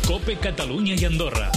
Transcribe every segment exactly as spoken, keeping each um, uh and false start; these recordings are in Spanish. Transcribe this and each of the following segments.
COPE Catalunya i Andorra.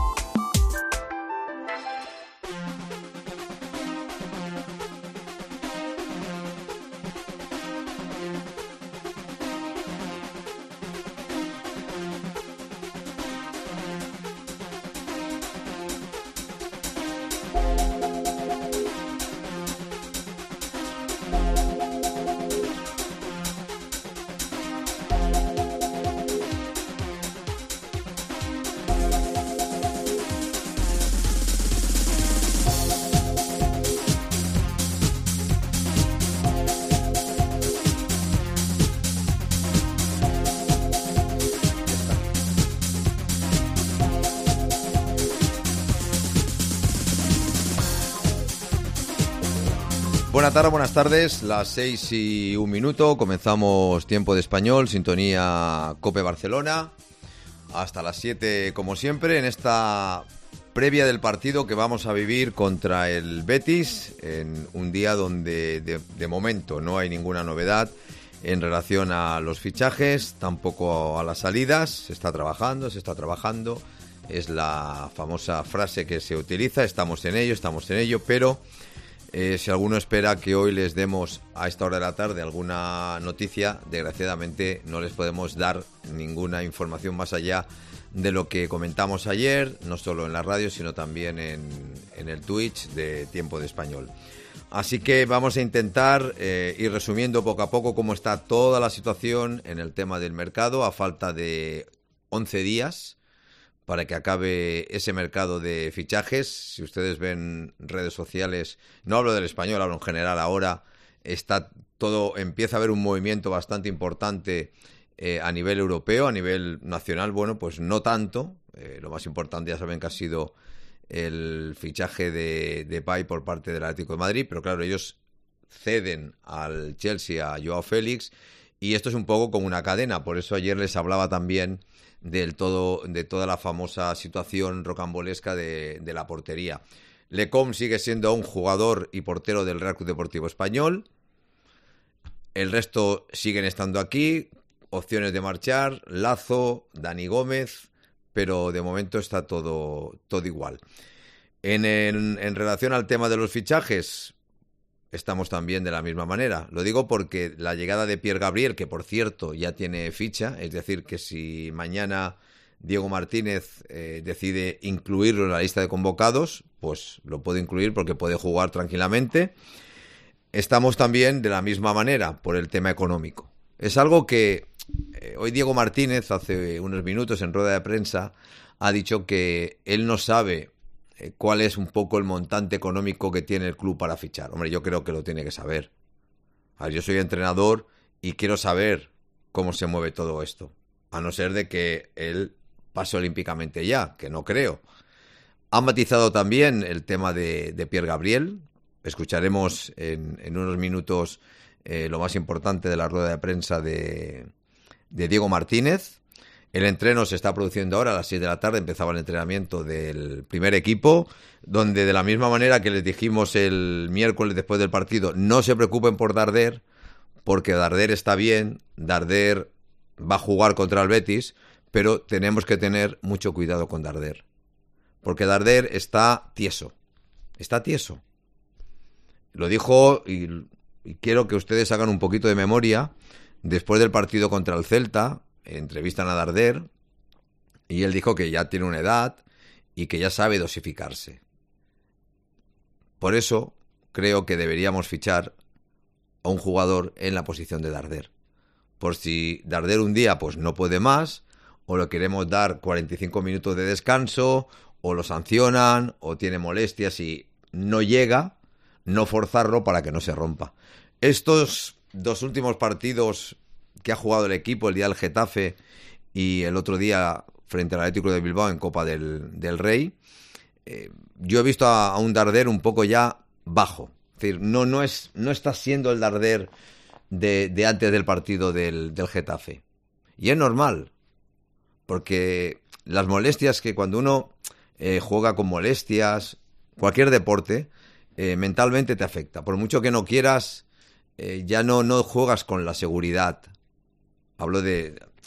Buenas tardes, buenas tardes, las seis y un minuto, comenzamos Tiempo de Español, sintonía COPE Barcelona, hasta las siete como siempre, en esta previa del partido que vamos a vivir contra el Betis, en un día donde de, de momento no hay ninguna novedad en relación a los fichajes, tampoco a las salidas, se está trabajando, se está trabajando, es la famosa frase que se utiliza, estamos en ello, estamos en ello, pero... Eh, si alguno espera que hoy les demos a esta hora de la tarde alguna noticia, desgraciadamente no les podemos dar ninguna información más allá de lo que comentamos ayer, no solo en la radio, sino también en, en el Twitch de Tiempo de Español. Así que vamos a intentar eh, ir resumiendo poco a poco cómo está toda la situación en el tema del mercado, a falta de once días para que acabe ese mercado de fichajes. Si ustedes ven redes sociales, no hablo del Español, hablo en general ahora, está todo, empieza a haber un movimiento bastante importante eh, a nivel europeo, a nivel nacional, bueno, pues no tanto. Eh, lo más importante ya saben que ha sido el fichaje de Depay por parte del Atlético de Madrid, pero claro, ellos ceden al Chelsea a Joao Félix y esto es un poco como una cadena, por eso ayer les hablaba también del todo, de toda la famosa situación rocambolesca de, de la portería. Lecom sigue siendo un jugador y portero del Real Club Deportivo Español. El resto siguen estando aquí. Opciones de marchar, Lazo, Dani Gómez, pero de momento está todo, todo igual. En, en, en relación al tema de los fichajes, estamos también de la misma manera. Lo digo porque la llegada de Pierre Gabriel, que por cierto ya tiene ficha, es decir, que si mañana Diego Martínez eh, decide incluirlo en la lista de convocados, pues lo puede incluir porque puede jugar tranquilamente. Estamos también de la misma manera por el tema económico. Es algo que eh, hoy Diego Martínez, hace unos minutos en rueda de prensa, ha dicho que él no sabe cuál es un poco el montante económico que tiene el club para fichar. Hombre, yo creo que lo tiene que saber. A ver, yo soy entrenador y quiero saber cómo se mueve todo esto. A no ser de que él pase olímpicamente ya, que no creo. Han matizado también el tema de, de Pierre Gabriel. Escucharemos en, en unos minutos eh, lo más importante de la rueda de prensa de, de Diego Martínez. El entreno se está produciendo ahora, a las seis de la tarde empezaba el entrenamiento del primer equipo, donde de la misma manera que les dijimos el miércoles después del partido, no se preocupen por Darder, porque Darder está bien, Darder va a jugar contra el Betis, pero tenemos que tener mucho cuidado con Darder, porque Darder está tieso, está tieso. Lo dijo, y, y quiero que ustedes hagan un poquito de memoria, después del partido contra el Celta, entrevistan a Darder y él dijo que ya tiene una edad y que ya sabe dosificarse. Por eso creo que deberíamos fichar a un jugador en la posición de Darder. Por si Darder un día pues no puede más, o le queremos dar cuarenta y cinco minutos de descanso, o lo sancionan, o tiene molestias y no llega, no forzarlo para que no se rompa. Estos dos últimos partidos que ha jugado el equipo, el día del Getafe y el otro día frente al Atlético de Bilbao en Copa del, del Rey, eh, yo he visto a, a un Darder un poco ya bajo. Es decir, no, no, es, no está siendo el Darder de, de antes del partido del, del Getafe. Y es normal, porque las molestias que cuando uno eh, juega con molestias, cualquier deporte, eh, mentalmente te afecta. Por mucho que no quieras, eh, ya no, no juegas con la seguridad. Hablo de...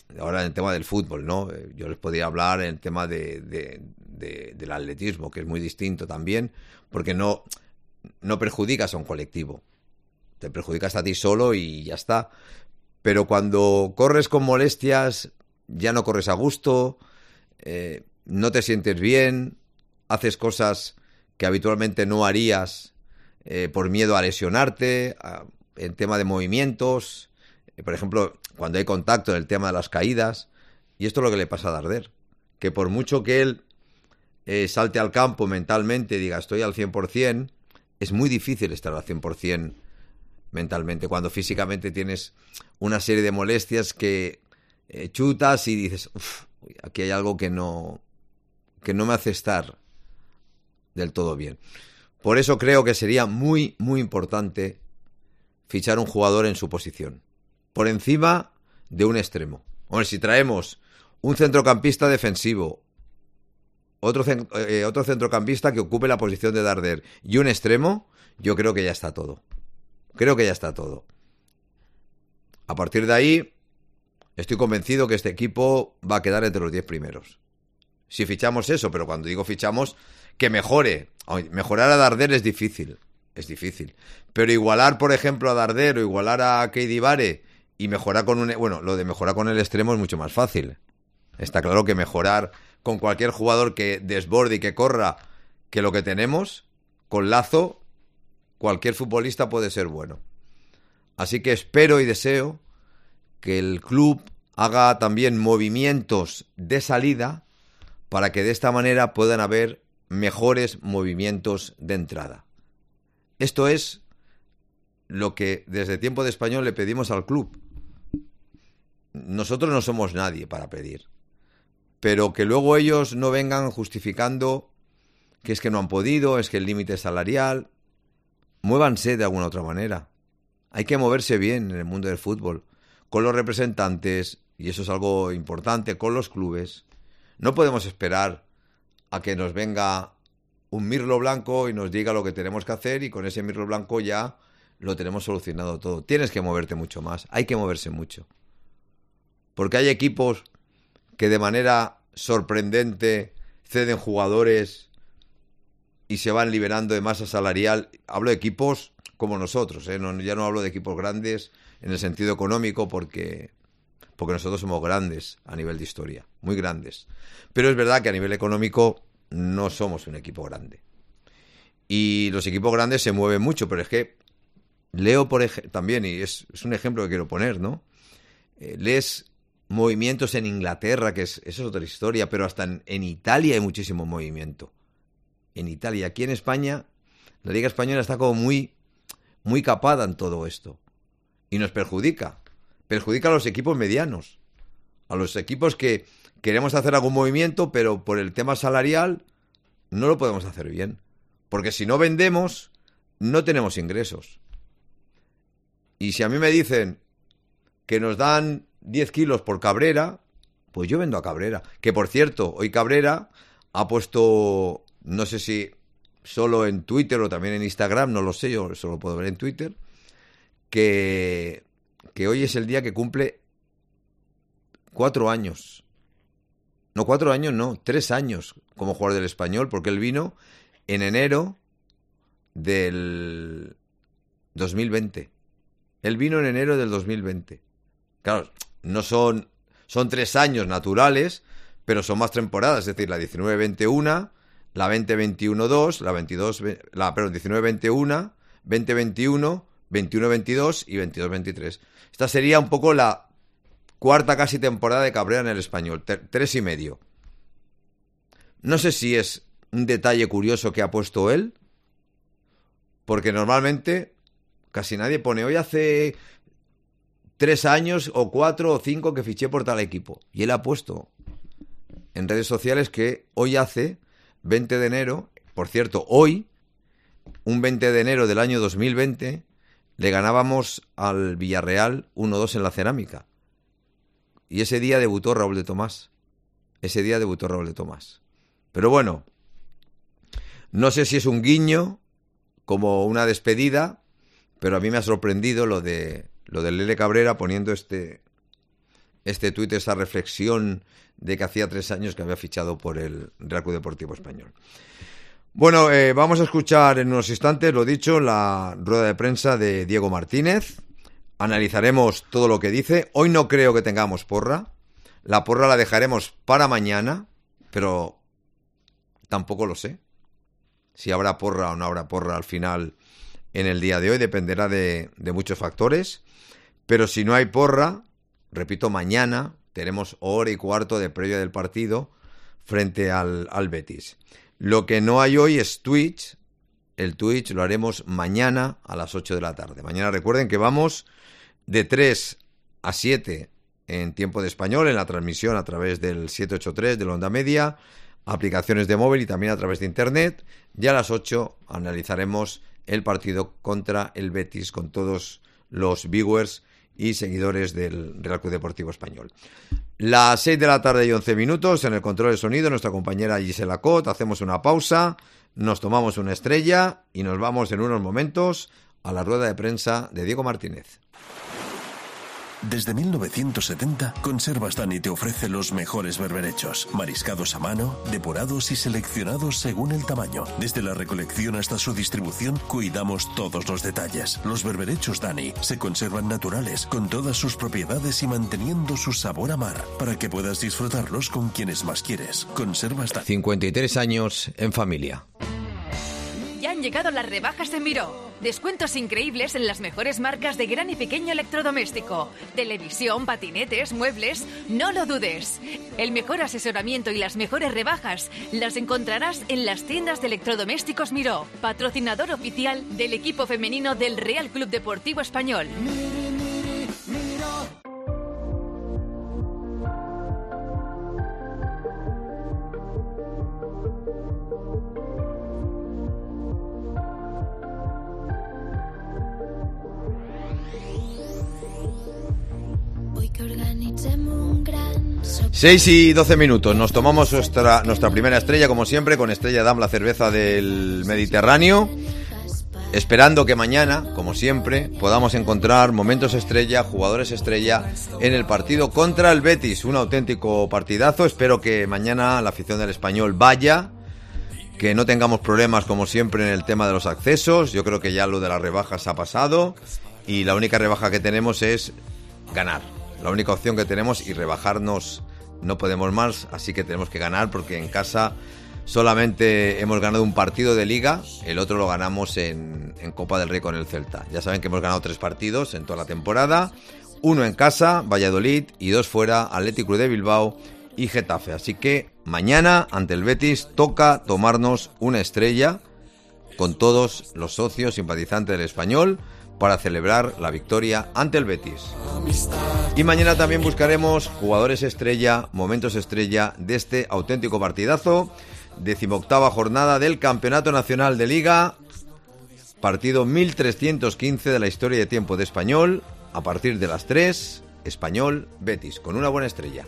ahora en el tema del fútbol, ¿no? Yo les podría hablar en el tema de, de, de, del atletismo, que es muy distinto también, porque no, no perjudicas a un colectivo. Te perjudicas a ti solo y ya está. Pero cuando corres con molestias, ya no corres a gusto, eh, no te sientes bien, haces cosas que habitualmente no harías eh, por miedo a lesionarte, a, en tema de movimientos, eh, por ejemplo, cuando hay contacto en el tema de las caídas, y esto es lo que le pasa a Darder, que por mucho que él eh, salte al campo mentalmente y diga estoy al cien por ciento, es muy difícil estar al cien por ciento mentalmente, cuando físicamente tienes una serie de molestias que eh, chutas y dices, uff, aquí hay algo que no, que no me hace estar del todo bien. Por eso creo que sería muy, muy importante fichar un jugador en su posición, por encima de un extremo. Hombre, si traemos un centrocampista defensivo, otro, eh, otro centrocampista que ocupe la posición de Darder y un extremo, yo creo que ya está todo. Creo que ya está todo. A partir de ahí, estoy convencido que este equipo va a quedar entre los diez primeros. Si fichamos eso, pero cuando digo fichamos, que mejore. Mejorar a Darder es difícil, es difícil. Pero igualar, por ejemplo, a Darder o igualar a Keidi Bare y mejorar con un... Bueno, lo de mejorar con el extremo es mucho más fácil. Está claro que mejorar con cualquier jugador que desborde y que corra que lo que tenemos, con Lazo, cualquier futbolista puede ser bueno. Así que espero y deseo que el club haga también movimientos de salida para que de esta manera puedan haber mejores movimientos de entrada. Esto es lo que desde Tiempo de Español le pedimos al club. Nosotros no somos nadie para pedir, pero que luego ellos no vengan justificando que es que no han podido, es que el límite salarial. Muévanse de alguna otra manera. Hay que moverse bien en el mundo del fútbol, con los representantes, y eso es algo importante, con los clubes. No podemos esperar a que nos venga un mirlo blanco y nos diga lo que tenemos que hacer y con ese mirlo blanco ya lo tenemos solucionado todo. Tienes que moverte mucho más, hay que moverse mucho. Porque hay equipos que de manera sorprendente ceden jugadores y se van liberando de masa salarial. Hablo de equipos como nosotros, ¿eh? No, ya no hablo de equipos grandes en el sentido económico porque, porque nosotros somos grandes a nivel de historia, muy grandes. Pero es verdad que a nivel económico no somos un equipo grande. Y los equipos grandes se mueven mucho, pero es que leo por ej- también, y es, es un ejemplo que quiero poner, ¿no? Eh, lees movimientos en Inglaterra, que es, eso es otra historia, pero hasta en, en Italia hay muchísimo movimiento. En Italia, aquí en España, la Liga Española está como muy, muy capada en todo esto. Y nos perjudica. Perjudica a los equipos medianos. A los equipos que queremos hacer algún movimiento, pero por el tema salarial no lo podemos hacer bien. Porque si no vendemos, no tenemos ingresos. Y si a mí me dicen que nos dan diez kilos por Cabrera, pues yo vendo a Cabrera. Que por cierto, hoy Cabrera ha puesto... No sé si solo en Twitter o también en Instagram, no lo sé, yo solo puedo ver en Twitter, que, que hoy es el día que cumple cuatro años. No, cuatro años, no, tres años como jugador del Español, porque él vino en enero del dos mil veinte. Él vino en enero del dos mil veinte. Claro, no son, son tres años naturales, pero son más temporadas, es decir, la diecinueve veinte una... La veinte veintiuno dos, la veintidós, la, perdón, diecinueve veintiuno, veinte veintiuno, veintiuno veintidós y veintidós veintitrés. Esta sería un poco la cuarta casi temporada de Cabrera en el Español, ter, tres y medio. No sé si es un detalle curioso que ha puesto él, porque normalmente casi nadie pone, hoy hace tres años o cuatro o cinco que fiché por tal equipo. Y él ha puesto en redes sociales que hoy hace... veinte de enero, por cierto, hoy, un veinte de enero del año dos mil veinte, le ganábamos al Villarreal uno dos en la Cerámica. Y ese día debutó Raúl de Tomás. Ese día debutó Raúl de Tomás. Pero bueno, no sé si es un guiño, como una despedida, pero a mí me ha sorprendido lo de lo de Lele Cabrera poniendo este este tuit, esta reflexión de que hacía tres años que había fichado por el Real Club Deportivo Español. Bueno, eh, vamos a escuchar en unos instantes, lo dicho, la rueda de prensa de Diego Martínez. Analizaremos todo lo que dice. Hoy no creo que tengamos porra. La porra la dejaremos para mañana, pero tampoco lo sé. Si habrá porra o no habrá porra al final en el día de hoy dependerá de, de muchos factores. Pero si no hay porra, repito, mañana tenemos hora y cuarto de previa del partido frente al, al Betis. Lo que no hay hoy es Twitch. El Twitch lo haremos mañana a las ocho de la tarde. Mañana recuerden que vamos de tres a siete en tiempo de español, en la transmisión a través del siete ochenta y tres de la onda media, aplicaciones de móvil y también a través de internet. Ya a las ocho analizaremos el partido contra el Betis con todos los viewers y seguidores del Real Club Deportivo Español. Las seis de la tarde y once minutos, en el control de sonido, nuestra compañera Gisela Cot. Hacemos una pausa, nos tomamos una estrella y nos vamos en unos momentos a la rueda de prensa de Diego Martínez. Desde mil novecientos setenta, Conservas Dani te ofrece los mejores berberechos, mariscados a mano, depurados y seleccionados según el tamaño. Desde la recolección hasta su distribución, cuidamos todos los detalles. Los berberechos Dani se conservan naturales, con todas sus propiedades y manteniendo su sabor a mar, para que puedas disfrutarlos con quienes más quieres. Conservas Dani. cincuenta y tres años en familia. Ya han llegado las rebajas en Miró. Descuentos increíbles en las mejores marcas de gran y pequeño electrodoméstico. Televisión, patinetes, muebles, no lo dudes. El mejor asesoramiento y las mejores rebajas las encontrarás en las tiendas de electrodomésticos Miró, patrocinador oficial del equipo femenino del Real Club Deportivo Español. seis y doce minutos, nos tomamos nuestra, nuestra primera estrella, como siempre, con Estrella Damm, la cerveza del Mediterráneo, esperando que mañana, como siempre, podamos encontrar momentos estrella, jugadores estrella en el partido contra el Betis. Un auténtico partidazo. Espero que mañana la afición del Español vaya, que no tengamos problemas como siempre en el tema de los accesos. Yo creo que ya lo de las rebajas ha pasado y la única rebaja que tenemos es ganar. La única opción que tenemos, y rebajarnos no podemos más, así que tenemos que ganar, porque en casa solamente hemos ganado un partido de Liga, el otro lo ganamos en, en Copa del Rey con el Celta. Ya saben que hemos ganado tres partidos en toda la temporada, uno en casa, Valladolid, y dos fuera, Athletic Club de Bilbao y Getafe. Así que mañana, ante el Betis, toca tomarnos una estrella con todos los socios simpatizantes del Español para celebrar la victoria ante el Betis. Y mañana también buscaremos jugadores estrella, momentos estrella de este auténtico partidazo. Decimoctava jornada del Campeonato Nacional de Liga, partido mil trescientos quince de la historia de tiempo de Español, a partir de las tres, Español Betis, con una buena estrella.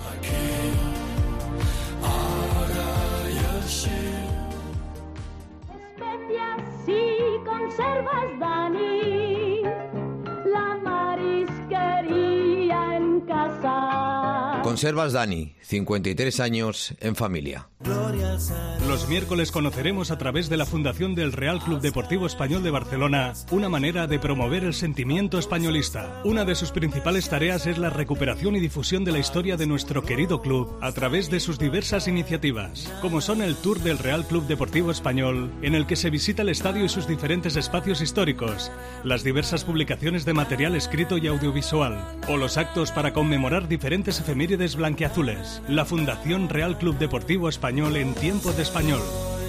Especias y conservas Dani, la marisquería en casa. Conservas Dani, cincuenta y tres años en familia. Los miércoles conoceremos a través de la Fundación del Real Club Deportivo Español de Barcelona una manera de promover el sentimiento españolista. Una de sus principales tareas es la recuperación y difusión de la historia de nuestro querido club a través de sus diversas iniciativas, como son el Tour del Real Club Deportivo Español, en el que se visita el estadio y sus diferentes espacios históricos, las diversas publicaciones de material escrito y audiovisual, o los actos para conmemorar diferentes efemérides blanquiazules. La Fundación Real Club Deportivo Español en tiempo de español.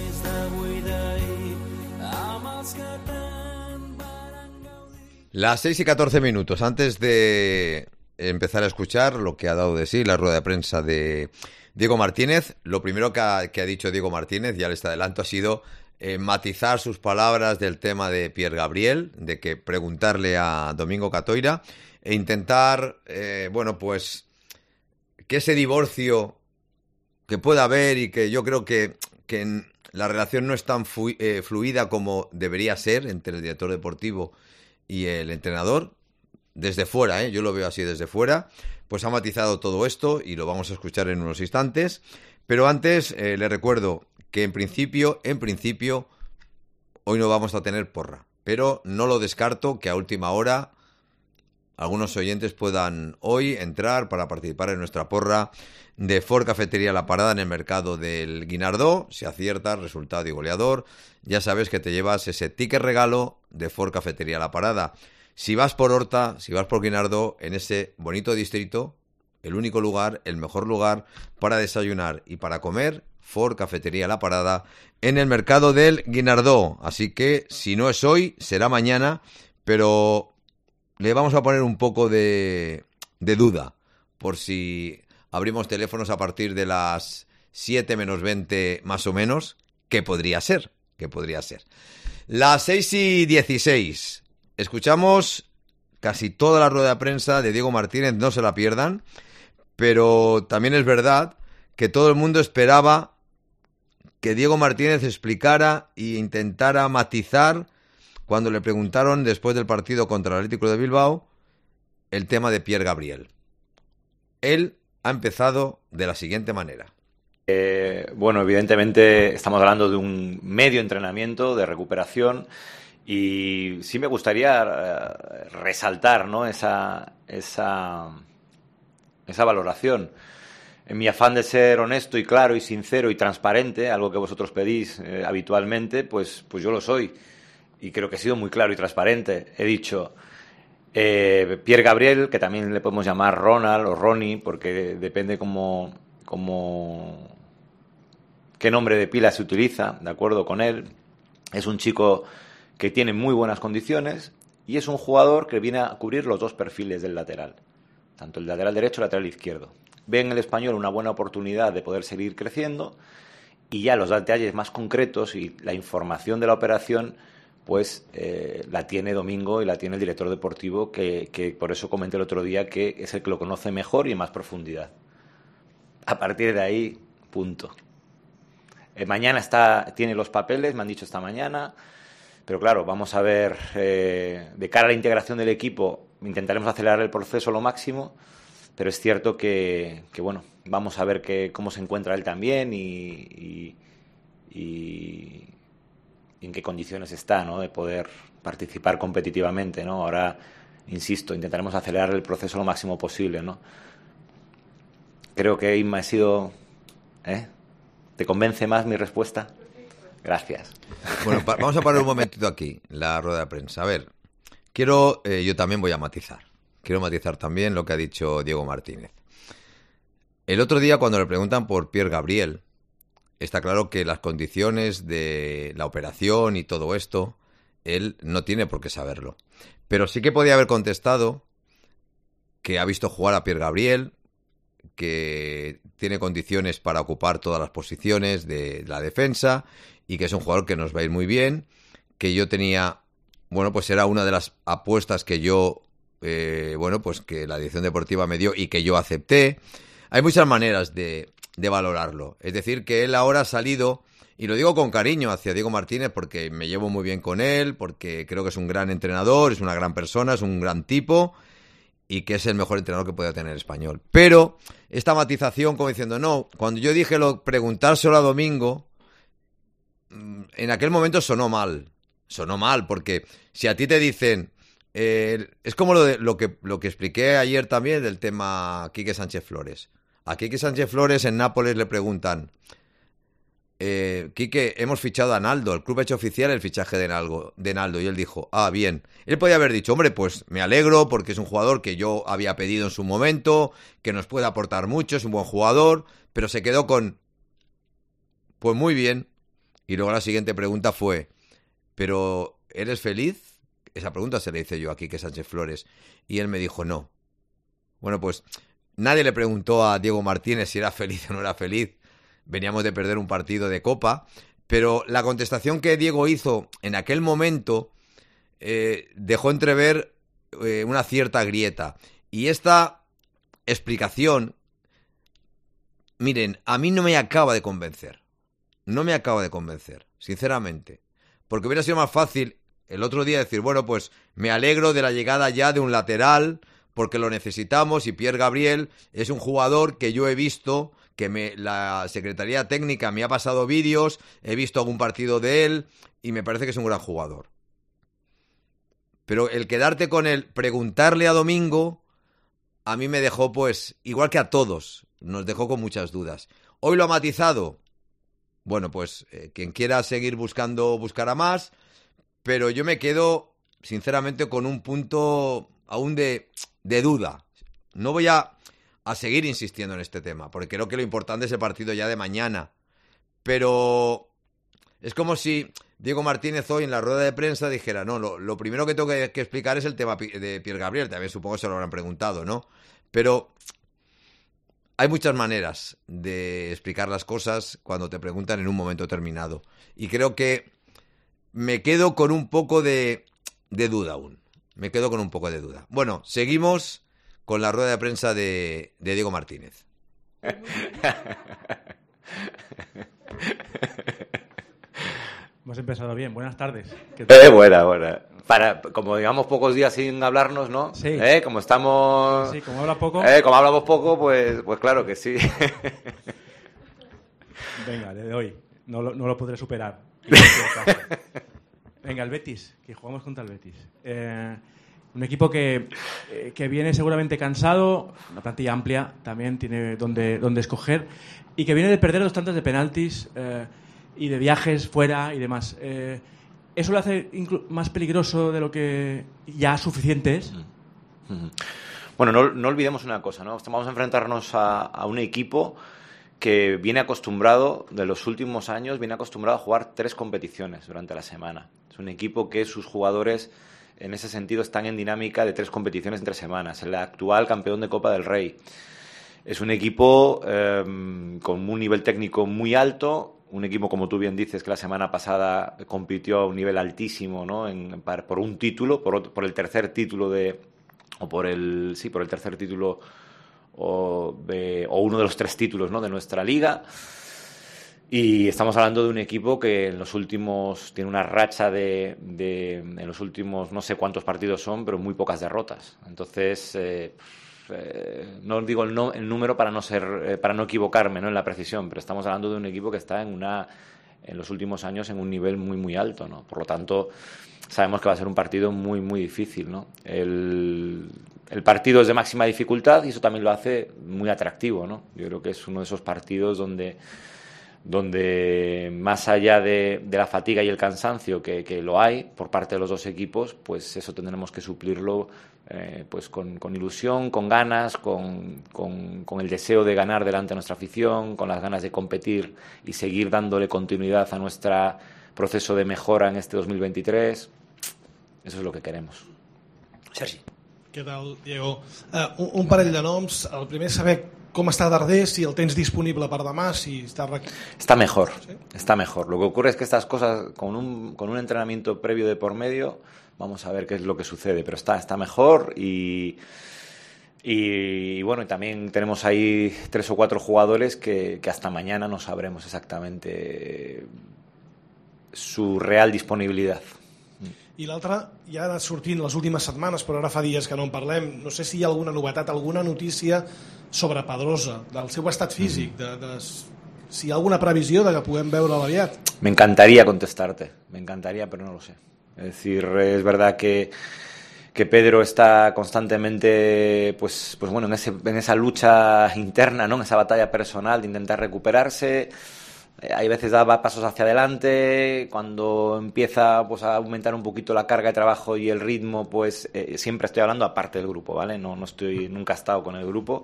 Las seis y catorce minutos. Antes de empezar a escuchar lo que ha dado de sí la rueda de prensa de Diego Martínez, lo primero que ha, que ha dicho Diego Martínez, ya les adelanto, ha sido eh, matizar sus palabras del tema de Pierre Gabriel, de que preguntarle a Domingo Catoira e intentar, eh, bueno, pues que ese divorcio que pueda haber, y que yo creo que, que la relación no es tan flu, eh, fluida como debería ser entre el director deportivo y el entrenador, desde fuera, ¿eh? Yo lo veo así desde fuera, pues ha matizado todo esto y lo vamos a escuchar en unos instantes. Pero antes eh, le recuerdo que en principio, en principio, hoy no vamos a tener porra. Pero no lo descarto que a última hora algunos oyentes puedan hoy entrar para participar en nuestra porra de Ford Cafetería La Parada en el mercado del Guinardó. Si aciertas, resultado y goleador, ya sabes que te llevas ese ticket regalo de Ford Cafetería La Parada. Si vas por Horta, si vas por Guinardó, en ese bonito distrito, el único lugar, el mejor lugar para desayunar y para comer, Ford Cafetería La Parada en el mercado del Guinardó. Así que si no es hoy, será mañana, pero le vamos a poner un poco de, de duda por si abrimos teléfonos a partir de las siete menos veinte más o menos, que podría ser, que podría ser. Las seis y dieciséis. Escuchamos casi toda la rueda de prensa de Diego Martínez, no se la pierdan, pero también es verdad que todo el mundo esperaba que Diego Martínez explicara e intentara matizar cuando le preguntaron después del partido contra el Atlético de Bilbao el tema de Pierre Gabriel. Él ha empezado de la siguiente manera. Eh, bueno, evidentemente estamos hablando de un medio entrenamiento, de recuperación, y sí me gustaría eh, resaltar, ¿no?, esa, esa, esa valoración. En mi afán de ser honesto y claro y sincero y transparente, algo que vosotros pedís eh, habitualmente, pues, pues yo lo soy. Y creo que he sido muy claro y transparente. He dicho eh, Pierre Gabriel, que también le podemos llamar Ronald o Ronnie, porque depende cómo, cómo, qué nombre de pila se utiliza, de acuerdo con él. Es un chico que tiene muy buenas condiciones y es un jugador que viene a cubrir los dos perfiles del lateral, tanto el lateral derecho y el lateral izquierdo. Ve en el Español una buena oportunidad de poder seguir creciendo, y ya los detalles más concretos y la información de la operación pues eh, la tiene Domingo y la tiene el director deportivo, que, que por eso comenté el otro día que es el que lo conoce mejor y en más profundidad. A partir de ahí, punto. Eh, mañana está, tiene los papeles, me han dicho esta mañana, pero claro, vamos a ver, eh, de cara a la integración del equipo, intentaremos acelerar el proceso lo máximo, pero es cierto que, que bueno, vamos a ver que, cómo se encuentra él también y, y, y en qué condiciones está, ¿no?, de poder participar competitivamente, ¿no? Ahora, insisto, intentaremos acelerar el proceso lo máximo posible, ¿no? Creo que, Inma, he sido... ¿eh? ¿Te convence más mi respuesta? Gracias. Bueno, pa- vamos a parar un momentito aquí, la rueda de prensa. A ver, quiero, eh, yo también voy a matizar. Quiero matizar también lo que ha dicho Diego Martínez. El otro día, cuando le preguntan por Pierre Gabriel, está claro que las condiciones de la operación y todo esto, él no tiene por qué saberlo. Pero sí que podía haber contestado que ha visto jugar a Pierre Gabriel, que tiene condiciones para ocupar todas las posiciones de la defensa y que es un jugador que nos va a ir muy bien, que yo tenía, bueno, pues era una de las apuestas que yo, eh, bueno, pues que la dirección deportiva me dio y que yo acepté. Hay muchas maneras de, de valorarlo. Es decir, que él ahora ha salido, y lo digo con cariño hacia Diego Martínez porque me llevo muy bien con él, porque creo que es un gran entrenador, es una gran persona, es un gran tipo y que es el mejor entrenador que puede tener Español. Pero esta matización como diciendo, no, cuando yo dije lo preguntárselo a Domingo, en aquel momento sonó mal. Sonó mal porque si a ti te dicen... Eh, es como lo, de, lo, que, lo que expliqué ayer también del tema Quique Sánchez Flores. A Quique Sánchez Flores en Nápoles le preguntan, eh, Quique, hemos fichado a Naldo, el club ha hecho oficial el fichaje de Naldo, de Naldo, y él dijo, ah, bien. Él podía haber dicho, hombre, pues me alegro porque es un jugador que yo había pedido en su momento, que nos puede aportar mucho, es un buen jugador, pero se quedó con, pues muy bien. Y luego la siguiente pregunta fue, pero ¿eres feliz? Esa pregunta se le hice yo a Quique Sánchez Flores y él me dijo no. Bueno, pues nadie le preguntó a Diego Martínez si era feliz o no era feliz. Veníamos de perder un partido de Copa, pero la contestación que Diego hizo en aquel momento eh, dejó entrever eh, una cierta grieta. Y esta explicación, miren, a mí no me acaba de convencer. No me acaba de convencer, sinceramente. Porque hubiera sido más fácil el otro día decir, bueno, pues me alegro de la llegada ya de un lateral porque lo necesitamos y Pierre Gabriel es un jugador que yo he visto, que me, la Secretaría Técnica me ha pasado vídeos, he visto algún partido de él y me parece que es un gran jugador. Pero el quedarte con él, preguntarle a Domingo, a mí me dejó, pues, igual que a todos, nos dejó con muchas dudas. Hoy lo ha matizado. Bueno, pues eh, quien quiera seguir buscando, buscará más, pero yo me quedo, sinceramente, con un punto aún de, de duda. No voy a, a seguir insistiendo en este tema, porque creo que lo importante es el partido ya de mañana. Pero es como si Diego Martínez hoy en la rueda de prensa dijera, no, lo, lo primero que tengo que, que explicar es el tema de Pierre Gabriel. También supongo que se lo habrán preguntado, ¿no? Pero hay muchas maneras de explicar las cosas cuando te preguntan en un momento determinado. Y creo que me quedo con un poco de, de duda aún. Me quedo con un poco de duda. Bueno, seguimos con la rueda de prensa de, de Diego Martínez. Hemos empezado bien. Buenas tardes. ¿Qué tal? Eh, buena, buena. Para, como digamos pocos días sin hablarnos, ¿no? Sí. ¿Eh? Como estamos... Sí, como habla poco. Eh, como hablamos poco, pues, pues claro que sí. Venga, le doy. No lo, no lo podré superar. Venga, el Betis, que jugamos contra el Betis. Eh, un equipo que, eh, que viene seguramente cansado, una plantilla amplia, también tiene donde, donde escoger, y que viene de perder dos tantas de penaltis eh, y de viajes fuera y demás. Eh, ¿Eso lo hace inclu- más peligroso de lo que ya suficiente es? Bueno, no, no olvidemos una cosa, ¿no? Vamos a enfrentarnos a, a un equipo que viene acostumbrado, de los últimos años, viene acostumbrado a jugar tres competiciones durante la semana. Es un equipo que sus jugadores, en ese sentido, están en dinámica de tres competiciones entre semanas. El actual campeón de Copa del Rey. Es un equipo eh, con un nivel técnico muy alto. Un equipo, como tú bien dices, que la semana pasada compitió a un nivel altísimo, ¿no? En, par, por un título, por, por el tercer título de... o por el... sí, por el tercer título o, de, o uno de los tres títulos, ¿no? De nuestra liga. Y estamos hablando de un equipo que en los últimos... tiene una racha de... de en los últimos no sé cuántos partidos son, pero muy pocas derrotas. Entonces... Eh, Eh, no digo el, no, el número para no ser eh, para no equivocarme, ¿no? En la precisión, pero estamos hablando de un equipo que está en una en los últimos años en un nivel muy muy alto, ¿no? Por lo tanto, sabemos que va a ser un partido muy muy difícil, ¿no? El, el partido es de máxima dificultad y eso también lo hace muy atractivo, ¿no? Yo creo que es uno de esos partidos donde donde más allá de, de la fatiga y el cansancio que, que lo hay por parte de los dos equipos, pues eso tendremos que suplirlo eh, pues con, con ilusión, con ganas, con, con, con el deseo de ganar delante de nuestra afición, con las ganas de competir y seguir dándole continuidad a nuestro proceso de mejora en este dos mil veintitrés. Eso es lo que queremos. Sergi. Què tal, Diego? Uh, un, un parell de noms. El primer, saber cómo está Darder, si el tens disponible para demà, si está... Está mejor, ¿sí? Está mejor. Lo que ocurre es que estas cosas, con un, con un entrenamiento previo de por medio, vamos a ver qué es lo que sucede, pero está, está mejor y, y, y bueno, y también tenemos ahí tres o cuatro jugadores que, que hasta mañana no sabremos exactamente su real disponibilitat. I l'altre, ja ha anat sortint les últimes setmanes, però ara fa dies que no en parlem. No sé si hi ha alguna novetat, alguna notícia sobre Pedrosa, del seu estat físic, de, de, si hi ha alguna previsió de que puguem veure'l aviat. Me encantaría contestarte, me encantaría, pero no lo sé. Es decir, es verdad que, que Pedro está constantemente, pues, pues bueno, en, ese, en esa lucha interna, ¿no? En esa batalla personal de intentar recuperarse. Hay veces da pasos hacia adelante, cuando empieza pues a aumentar un poquito la carga de trabajo y el ritmo, pues eh, siempre estoy hablando aparte del grupo, ¿vale? No, no estoy, nunca he estado con el grupo.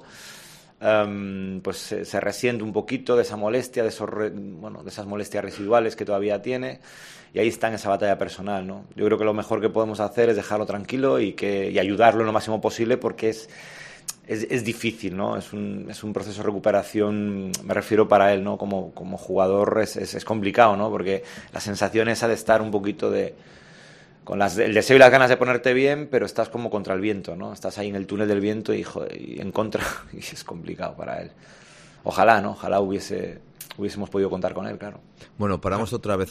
Um, pues se, se resiente un poquito de esa molestia, de esos re, bueno, de esas molestias residuales que todavía tiene, y ahí está en esa batalla personal, ¿no? Yo creo que lo mejor que podemos hacer es dejarlo tranquilo y que y ayudarlo en lo máximo posible, porque es Es, es difícil, ¿no? Es un, es un proceso de recuperación, me refiero para él, ¿no? Como, como jugador es, es, es complicado, ¿no? Porque la sensación esa de estar un poquito de... con las, el deseo y las ganas de ponerte bien, pero estás como contra el viento, ¿no? Estás ahí en el túnel del viento y, joder, y en contra, y es complicado para él. Ojalá, ¿no? Ojalá hubiese, hubiésemos podido contar con él, claro. Bueno, paramos otra vez aquí.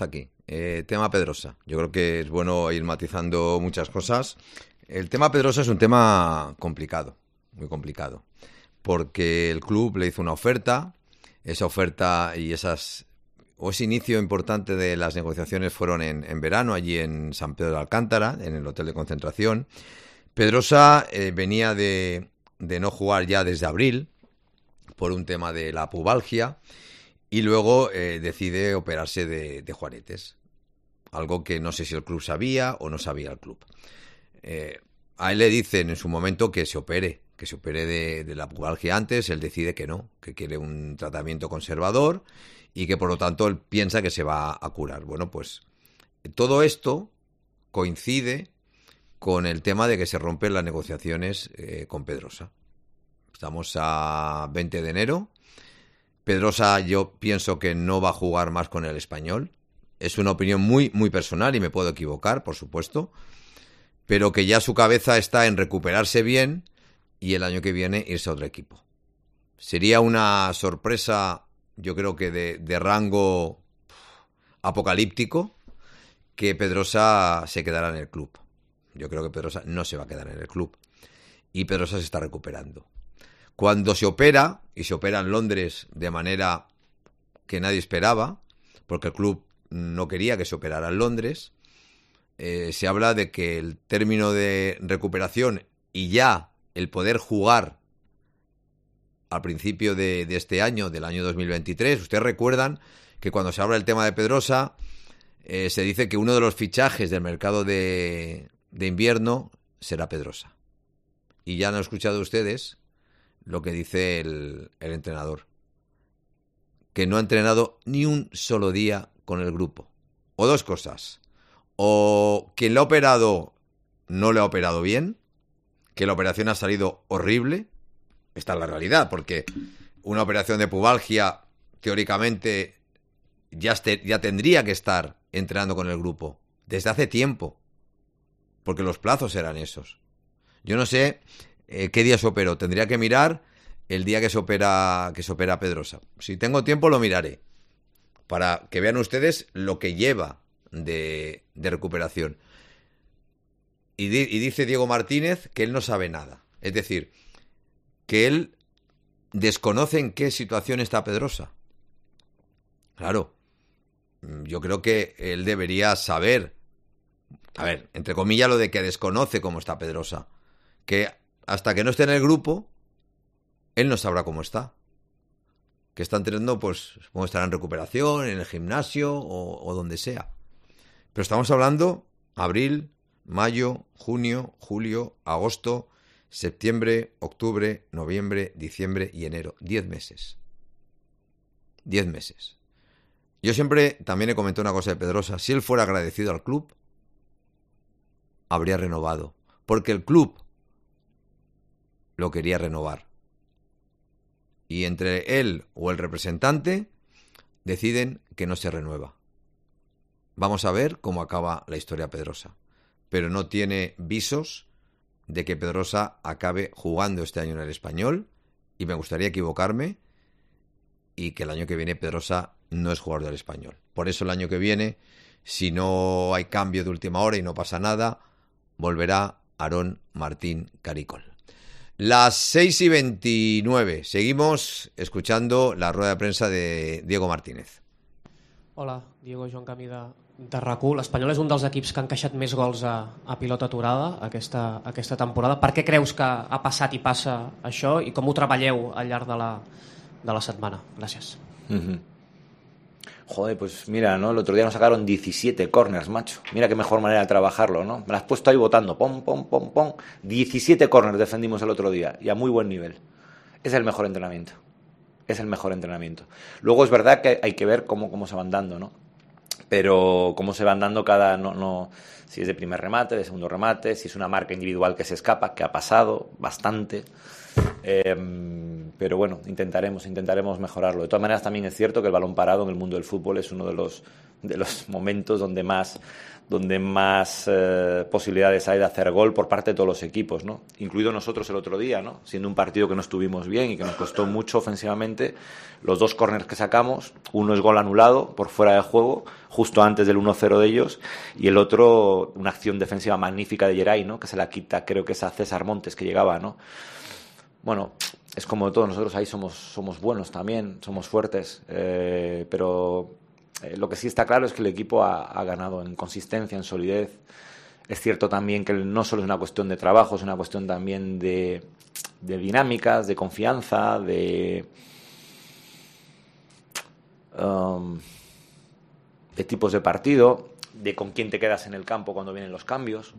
Eh, tema Pedrosa. Yo creo que es bueno ir matizando muchas cosas. El tema Pedrosa es un tema complicado, muy complicado, porque el club le hizo una oferta, esa oferta y esas o ese inicio importante de las negociaciones fueron en, en verano, allí en San Pedro de Alcántara, en el hotel de concentración. Pedrosa eh, venía de, de no jugar ya desde abril por un tema de la pubalgia y luego eh, decide operarse de, de juanetes, algo que no sé si el club sabía o no sabía el club. Eh, a él le dicen en su momento que se opere, que se opere de, de la pubalgia antes, él decide que no, que quiere un tratamiento conservador y que por lo tanto él piensa que se va a curar. Bueno, pues todo esto coincide con el tema de que se rompen las negociaciones eh, con Pedrosa. Estamos a veinte de enero. Pedrosa yo pienso que no va a jugar más con el Español. Es una opinión muy, muy personal y me puedo equivocar, por supuesto, pero que ya su cabeza está en recuperarse bien y el año que viene irse a otro equipo. Sería una sorpresa, yo creo que de, de rango apocalíptico, que Pedrosa se quedara en el club. Yo creo que Pedrosa no se va a quedar en el club. Y Pedrosa se está recuperando. Cuando se opera, y se opera en Londres de manera que nadie esperaba, porque el club no quería que se operara en Londres, eh, se habla de que el término de recuperación y ya el poder jugar al principio de, de este año, del año dos mil veintitrés, ustedes recuerdan que cuando se habla del tema de Pedrosa, eh, se dice que uno de los fichajes del mercado de, de invierno será Pedrosa. Y ya han escuchado ustedes lo que dice el, el entrenador, que no ha entrenado ni un solo día con el grupo. O dos cosas, o quien le ha operado no le ha operado bien, que la operación ha salido horrible. Esta es la realidad, porque una operación de pubalgia teóricamente ya, este, ya tendría que estar entrenando con el grupo desde hace tiempo, porque los plazos eran esos. Yo no sé eh, qué día se operó, tendría que mirar el día que se opera, que se opera Pedrosa. Si tengo tiempo lo miraré, para que vean ustedes lo que lleva de, de recuperación. Y, di, y dice Diego Martínez que él no sabe nada, es decir, que él desconoce en qué situación está Pedrosa. Claro, yo creo que él debería saber, a ver, entre comillas, lo de que desconoce cómo está Pedrosa, que hasta que no esté en el grupo, él no sabrá cómo está. Que está entrenando, pues, supongo que estará en recuperación, en el gimnasio o, o donde sea. Pero estamos hablando abril, mayo, junio, julio, agosto, septiembre, octubre, noviembre, diciembre y enero. Diez meses. Diez meses. Yo siempre también he comentado una cosa de Pedrosa. Si él fuera agradecido al club, habría renovado. Porque el club lo quería renovar. Y entre él o el representante deciden que no se renueva. Vamos a ver cómo acaba la historia Pedrosa. Pero no tiene visos de que Pedrosa acabe jugando este año en el Español, y me gustaría equivocarme y que el año que viene Pedrosa no es jugador del Español. Por eso el año que viene, si no hay cambio de última hora y no pasa nada, volverá Aarón Martín Caricol. Las seis y veintinueve. Seguimos escuchando la rueda de prensa de Diego Martínez. Hola, Diego Joan Camí de, de R A C u. L'Espanyol és un dels equips que han encaixat més gols a, a pilota aturada aquesta, aquesta temporada. Per què creus que ha passat i passa això i com ho treballeu al llarg de la, de la setmana? Gràcies. Uh-huh. Joder, pues mira, ¿no? El otro día nos sacaron diecisiete corners, macho. Mira qué mejor manera de trabajarlo, ¿no? Me las has puesto ahí votando, pom, pom, pom, pom. diecisiete corners defendimos el otro día y a muy buen nivel. Es el mejor entrenamiento. Es el mejor entrenamiento. Luego es verdad que hay que ver cómo, cómo se van dando, ¿no? Pero cómo se van dando cada... No, no, si es de primer remate, de segundo remate, si es una marca individual que se escapa, que ha pasado bastante. Eh, pero bueno, intentaremos, intentaremos mejorarlo. De todas maneras, también es cierto que el balón parado en el mundo del fútbol es uno de los, de los momentos donde más, donde más eh, posibilidades hay de hacer gol por parte de todos los equipos, ¿no? Incluido nosotros el otro día, ¿no? Siendo un partido que no estuvimos bien y que nos costó mucho ofensivamente, los dos córners que sacamos, uno es gol anulado por fuera de juego, justo antes del uno cero de ellos, y el otro, una acción defensiva magnífica de Geray, ¿no? Que se la quita, creo que es a César Montes que llegaba, ¿no? Bueno, es como todos nosotros ahí somos, somos buenos también, somos fuertes, eh, pero eh, lo que sí está claro es que el equipo ha, ha ganado en consistencia, en solidez. Es cierto también que no solo es una cuestión de trabajo, es una cuestión también de, de dinámicas, de confianza, de, um, de tipos de partido, de con quién te quedas en el campo cuando vienen los cambios,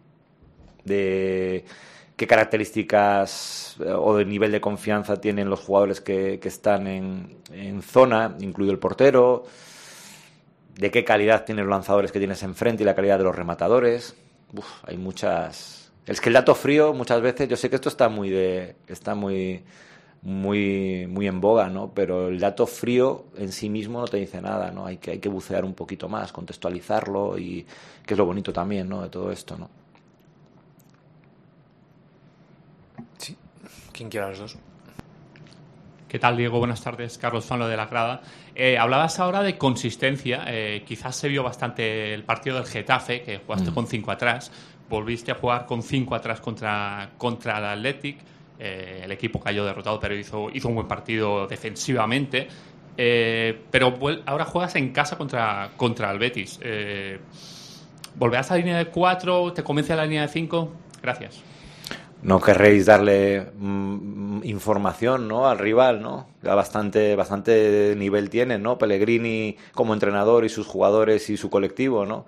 de qué características o de nivel de confianza tienen los jugadores que, que están en, en zona, incluido el portero, de qué calidad tienen los lanzadores que tienes enfrente y la calidad de los rematadores. Uf, hay muchas... Es que el dato frío muchas veces, yo sé que esto está muy de, está muy, muy, muy en boga, ¿no? Pero el dato frío en sí mismo no te dice nada, ¿no? Hay que, hay que bucear un poquito más, contextualizarlo, y que es lo bonito también, ¿no? De todo esto, ¿no? Sí. ¿Quién quiera los dos? ¿Qué tal, Diego? Buenas tardes. Carlos Fanlo de la Grada. Eh, hablabas ahora de consistencia. Eh, quizás se vio bastante el partido del Getafe, que jugaste mm. con cinco atrás. Volviste a jugar con cinco atrás contra, contra el Athletic. Eh, el equipo cayó derrotado, pero hizo, hizo un buen partido defensivamente. Eh, pero ahora juegas en casa contra, contra el Betis. Eh, ¿Volverás a la línea de cuatro? ¿Te convence a la línea de cinco? Gracias. No querréis darle mmm, información, ¿no?, al rival, ¿no? Ya bastante, bastante nivel tiene, ¿no?, Pellegrini como entrenador y sus jugadores y su colectivo, ¿no?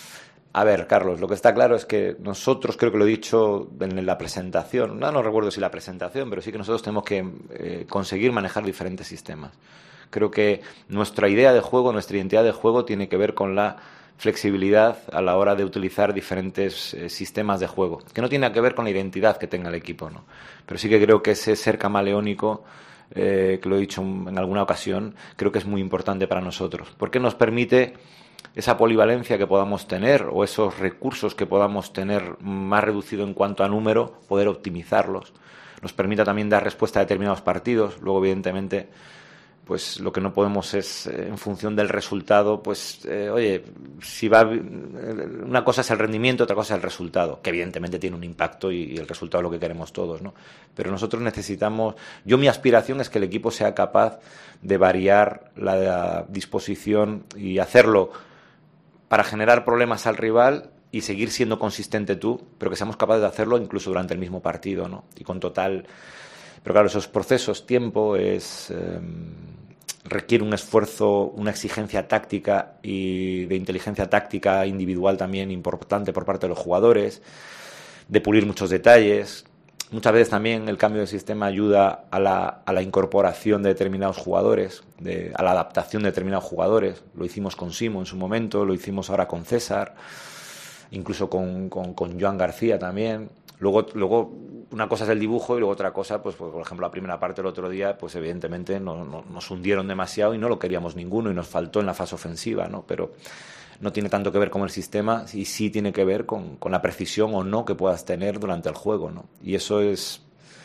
A ver, Carlos, lo que está claro es que nosotros, creo que lo he dicho en la presentación, no, no recuerdo si la presentación, pero sí que nosotros tenemos que eh, conseguir manejar diferentes sistemas. Creo que nuestra idea de juego, nuestra identidad de juego tiene que ver con la flexibilidad a la hora de utilizar diferentes eh, sistemas de juego, que no tiene nada que ver con la identidad que tenga el equipo, ¿no? Pero sí que creo que ese ser camaleónico, eh, que lo he dicho en alguna ocasión, creo que es muy importante para nosotros, porque nos permite esa polivalencia que podamos tener o esos recursos que podamos tener más reducido en cuanto a número, poder optimizarlos. Nos permite también dar respuesta a determinados partidos. Luego, evidentemente, pues lo que no podemos es, eh, en función del resultado, pues, eh, oye, si va, una cosa es el rendimiento, otra cosa es el resultado, que evidentemente tiene un impacto y, y el resultado es lo que queremos todos, ¿no? Pero nosotros necesitamos, yo mi aspiración es que el equipo sea capaz de variar la disposición y hacerlo para generar problemas al rival y seguir siendo consistente tú, pero que seamos capaces de hacerlo incluso durante el mismo partido, ¿no? Y con total... Pero claro, esos procesos, tiempo, es eh, requiere un esfuerzo, una exigencia táctica y de inteligencia táctica individual también importante por parte de los jugadores, de pulir muchos detalles. Muchas veces también el cambio de sistema ayuda a la, a la incorporación de determinados jugadores, de, a la adaptación de determinados jugadores. Lo hicimos con Simo en su momento, lo hicimos ahora con César, incluso con, con, con Joan García también. Luego, luego una cosa es el dibujo y luego otra cosa, pues por ejemplo, la primera parte del otro día, pues evidentemente no, no, nos hundieron demasiado y no lo queríamos ninguno y nos faltó en la fase ofensiva, ¿no? Pero no tiene tanto que ver con el sistema y sí tiene que ver con, con la precisión o no que puedas tener durante el juego, ¿no? Y eso es,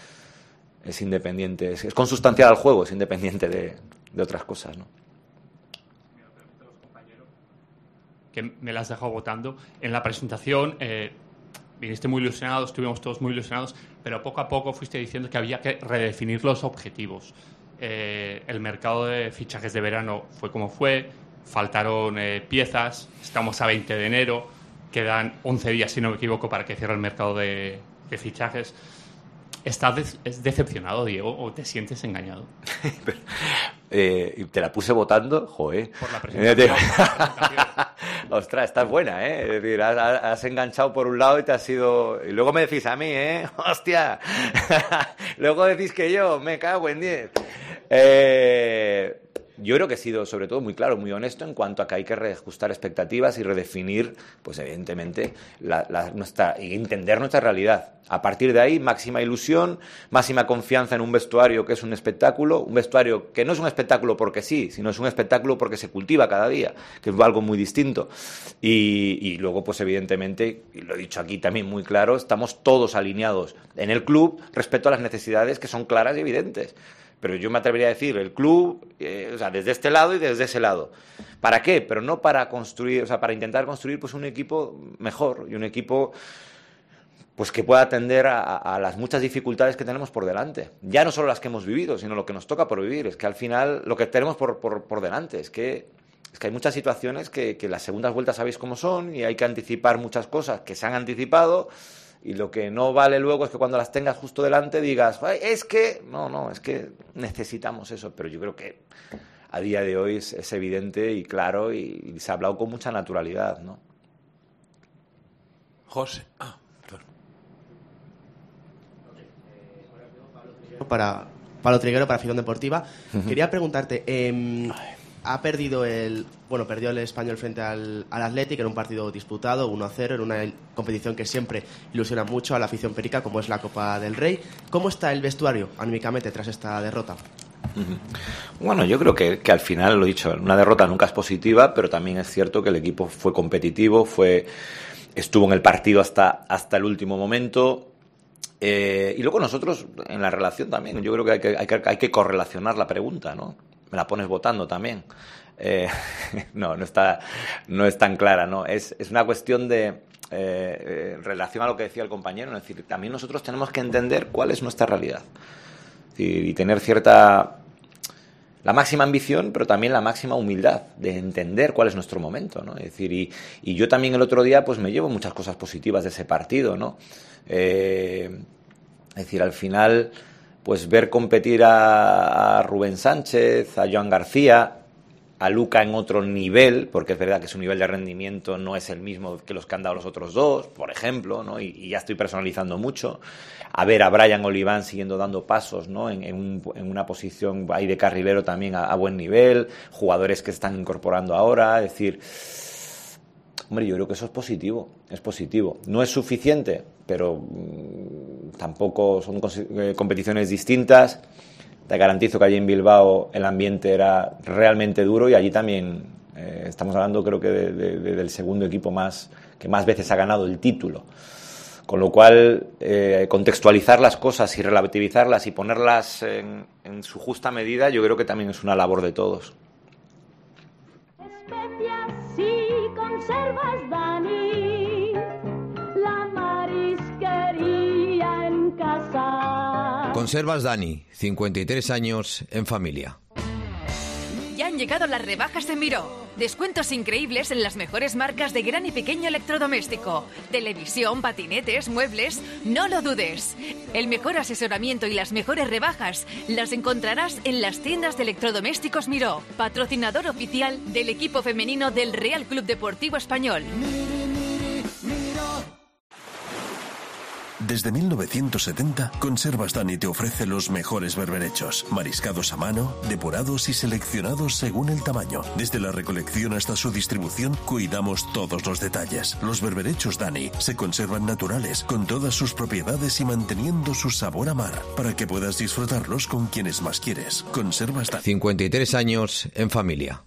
es independiente, es, es consustancial al juego, es independiente de, de otras cosas, ¿no? Que me las has dejado votando. En la presentación eh, viniste muy ilusionado, estuvimos todos muy ilusionados, pero poco a poco fuiste diciendo que había que redefinir los objetivos. Eh, el mercado de fichajes de verano fue como fue, faltaron eh, piezas, estamos a veinte de enero, quedan once días, si no me equivoco, para que cierre el mercado de, de fichajes. ¿Estás de- decepcionado, Diego, o te sientes engañado? Eh, te la puse votando, joder. Por la presentación. Ostras, estás buena, ¿eh? Es decir, has, has enganchado por un lado y te has ido... Y luego me decís a mí, ¿eh? ¡Hostia! Luego decís que yo me cago en diez. Eh... yo creo que he sido, sobre todo, muy claro, muy honesto en cuanto a que hay que reajustar expectativas y redefinir, pues evidentemente, la, la, nuestra, y entender nuestra realidad. A partir de ahí, máxima ilusión, máxima confianza en un vestuario que es un espectáculo, un vestuario que no es un espectáculo porque sí, sino es un espectáculo porque se cultiva cada día, que es algo muy distinto. Y, y luego, pues evidentemente, y lo he dicho aquí también muy claro, estamos todos alineados en el club respecto a las necesidades que son claras y evidentes. Pero yo me atrevería a decir, el club, eh, o sea, desde este lado y desde ese lado. ¿Para qué? Pero no para construir, o sea, para intentar construir pues un equipo mejor y un equipo pues que pueda atender a, a las muchas dificultades que tenemos por delante. Ya no solo las que hemos vivido, sino lo que nos toca por vivir. Es que al final lo que tenemos por, por, por delante es que, es que hay muchas situaciones que, que las segundas vueltas sabéis cómo son y hay que anticipar muchas cosas que se han anticipado. Y lo que no vale luego es que cuando las tengas justo delante digas, es que... No, no, es que necesitamos eso. Pero yo creo que a día de hoy es, es evidente y claro y, y se ha hablado con mucha naturalidad, ¿no? José. Ah, claro. Para Pablo Triguero, para Afición Deportiva. Uh-huh. Quería preguntarte... Eh, ha perdido el... Bueno, perdió el Español frente al, al Athletic en un partido disputado, uno a cero, en una competición que siempre ilusiona mucho a la afición perica, como es la Copa del Rey. ¿Cómo está el vestuario anímicamente tras esta derrota? Bueno, yo creo que, que al final, lo he dicho, una derrota nunca es positiva, pero también es cierto que el equipo fue competitivo, fue estuvo en el partido hasta, hasta el último momento. Eh, y luego nosotros, en la relación también, yo creo que hay que, hay que, hay que correlacionar la pregunta, ¿no? Me la pones votando también. Eh, no, no está, no es tan clara, ¿no? Es, es una cuestión de, eh, en relación a lo que decía el compañero, es decir, también nosotros tenemos que entender cuál es nuestra realidad. Es decir, y tener cierta, la máxima ambición, pero también la máxima humildad de entender cuál es nuestro momento, ¿no? Es decir, y, y yo también el otro día, pues me llevo muchas cosas positivas de ese partido, ¿no? Eh, es decir, al final, pues ver competir a, a Rubén Sánchez, a Joan García, a Luka en otro nivel, porque es verdad que su nivel de rendimiento no es el mismo que los que han dado los otros dos, por ejemplo, ¿no? Y, y ya estoy personalizando mucho. A ver a Brian Oliván siguiendo dando pasos, ¿no? En, en, un, en una posición ahí de carrilero también a, a buen nivel, jugadores que se están incorporando ahora, es decir, hombre, yo creo que eso es positivo, es positivo. No es suficiente, pero mmm, tampoco son eh, competiciones distintas. Te garantizo que allí en Bilbao el ambiente era realmente duro y allí también eh, estamos hablando, creo que de, de, de, del segundo equipo más que más veces ha ganado el título. Con lo cual, eh, contextualizar las cosas y relativizarlas y ponerlas en, en su justa medida, yo creo que también es una labor de todos. Especias y conservas, Dani, la marisquería en casa. Conservas Dani, cincuenta y tres años en familia. Ya han llegado las rebajas de Miró. Descuentos increíbles en las mejores marcas de gran y pequeño electrodoméstico. Televisión, patinetes, muebles, no lo dudes. El mejor asesoramiento y las mejores rebajas las encontrarás en las tiendas de electrodomésticos Miró, patrocinador oficial del equipo femenino del Real Club Deportivo Español. Desde mil novecientos setenta, Conservas Dani te ofrece los mejores berberechos, mariscados a mano, depurados y seleccionados según el tamaño. Desde la recolección hasta su distribución, cuidamos todos los detalles. Los berberechos Dani se conservan naturales, con todas sus propiedades y manteniendo su sabor a mar, para que puedas disfrutarlos con quienes más quieres. Conservas Dani. cincuenta y tres años en familia.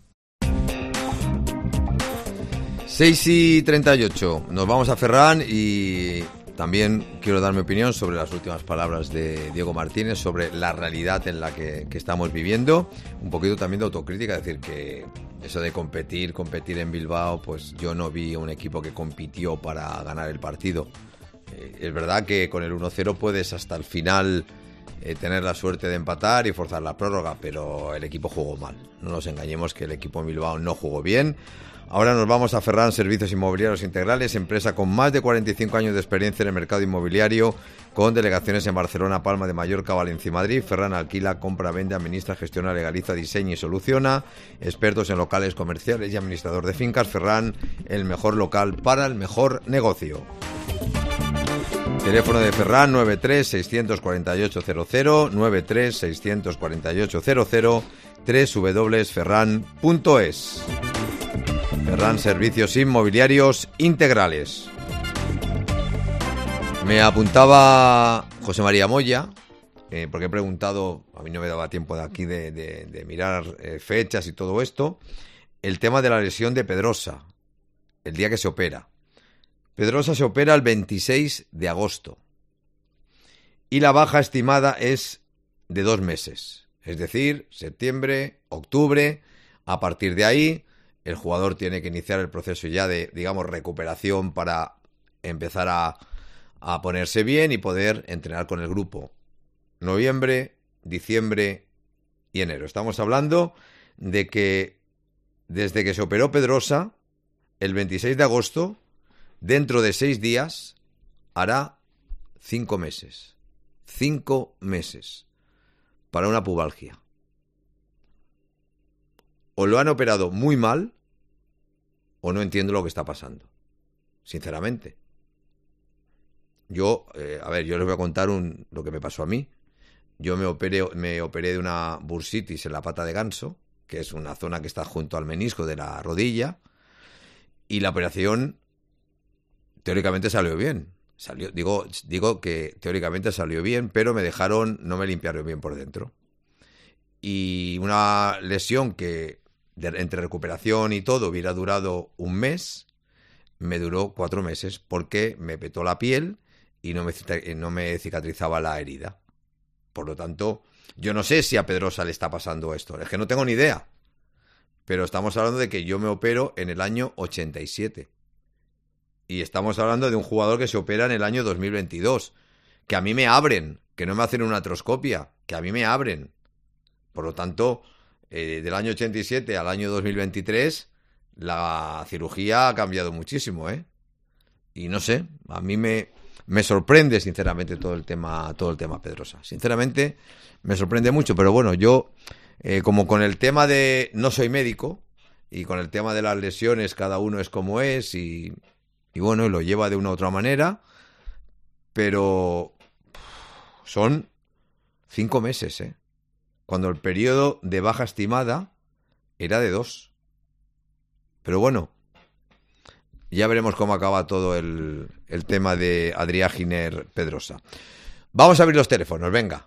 seis y treinta y ocho. Nos vamos a Ferran y también quiero dar mi opinión sobre las últimas palabras de Diego Martínez, sobre la realidad en la que, que estamos viviendo. Un poquito también de autocrítica, es decir, que eso de competir, competir en Bilbao, pues yo no vi un equipo que compitió para ganar el partido. Eh, es verdad que con el uno cero puedes hasta el final eh, tener la suerte de empatar y forzar la prórroga, pero el equipo jugó mal. No nos engañemos que el equipo en Bilbao no jugó bien. Ahora nos vamos a Ferran Servicios Inmobiliarios Integrales, empresa con más de cuarenta y cinco años de experiencia en el mercado inmobiliario, con delegaciones en Barcelona, Palma de Mallorca, Valencia y Madrid. Ferran alquila, compra, vende, administra, gestiona, legaliza, diseña y soluciona. Expertos en locales comerciales y administrador de fincas. Ferran, el mejor local para el mejor negocio. Teléfono de Ferran nueve tres seis cuatro ocho cero cero, nueve tres seis cuatro ocho cero cero, doble u doble u doble u punto ferran punto es. Ferran Servicios Inmobiliarios Integrales. Me apuntaba José María Moya, eh, porque he preguntado, a mí no me daba tiempo de aquí de, de, de mirar eh, fechas y todo esto, el tema de la lesión de Pedrosa, el día que se opera. Pedrosa se opera el veintiséis de agosto y la baja estimada es de dos meses, es decir, septiembre, octubre. A partir de ahí, el jugador tiene que iniciar el proceso ya de, digamos, recuperación para empezar a, a ponerse bien y poder entrenar con el grupo. Noviembre, diciembre y enero. Estamos hablando de que desde que se operó Pedrosa, el veintiséis de agosto, dentro de seis días, hará cinco meses. Cinco meses para una pubalgia. O lo han operado muy mal, o no entiendo lo que está pasando. Sinceramente. Yo, eh, a ver, yo les voy a contar un, lo que me pasó a mí. Yo me operé, me operé de una bursitis en la pata de ganso, que es una zona que está junto al menisco de la rodilla, y la operación teóricamente salió bien. Salió, digo, digo que teóricamente salió bien, pero me dejaron, no me limpiaron bien por dentro. Y una lesión que de, entre recuperación y todo hubiera durado un mes, me duró cuatro meses porque me petó la piel y no me, no me cicatrizaba la herida. Por lo tanto, yo no sé si a Pedrosa le está pasando esto. Es que no tengo ni idea. Pero estamos hablando de que yo me opero en el año ochenta y siete. Y estamos hablando de un jugador que se opera en el año dos mil veintidós. Que a mí me abren, que no me hacen una artroscopia, que a mí me abren. Por lo tanto, eh, del año ochenta y siete al año dos mil veintitrés, la cirugía ha cambiado muchísimo, ¿eh? Y no sé, a mí me, me sorprende sinceramente todo el tema, todo el tema Pedrosa. Sinceramente, me sorprende mucho, pero bueno, yo, eh, como con el tema de no soy médico, y con el tema de las lesiones, cada uno es como es, y, y bueno, lo lleva de una u otra manera, pero son cinco meses, ¿eh? Cuando el periodo de baja estimada era de dos. Pero bueno, ya veremos cómo acaba todo el, el tema de Adrià Giner Pedrosa. Vamos a abrir los teléfonos, venga.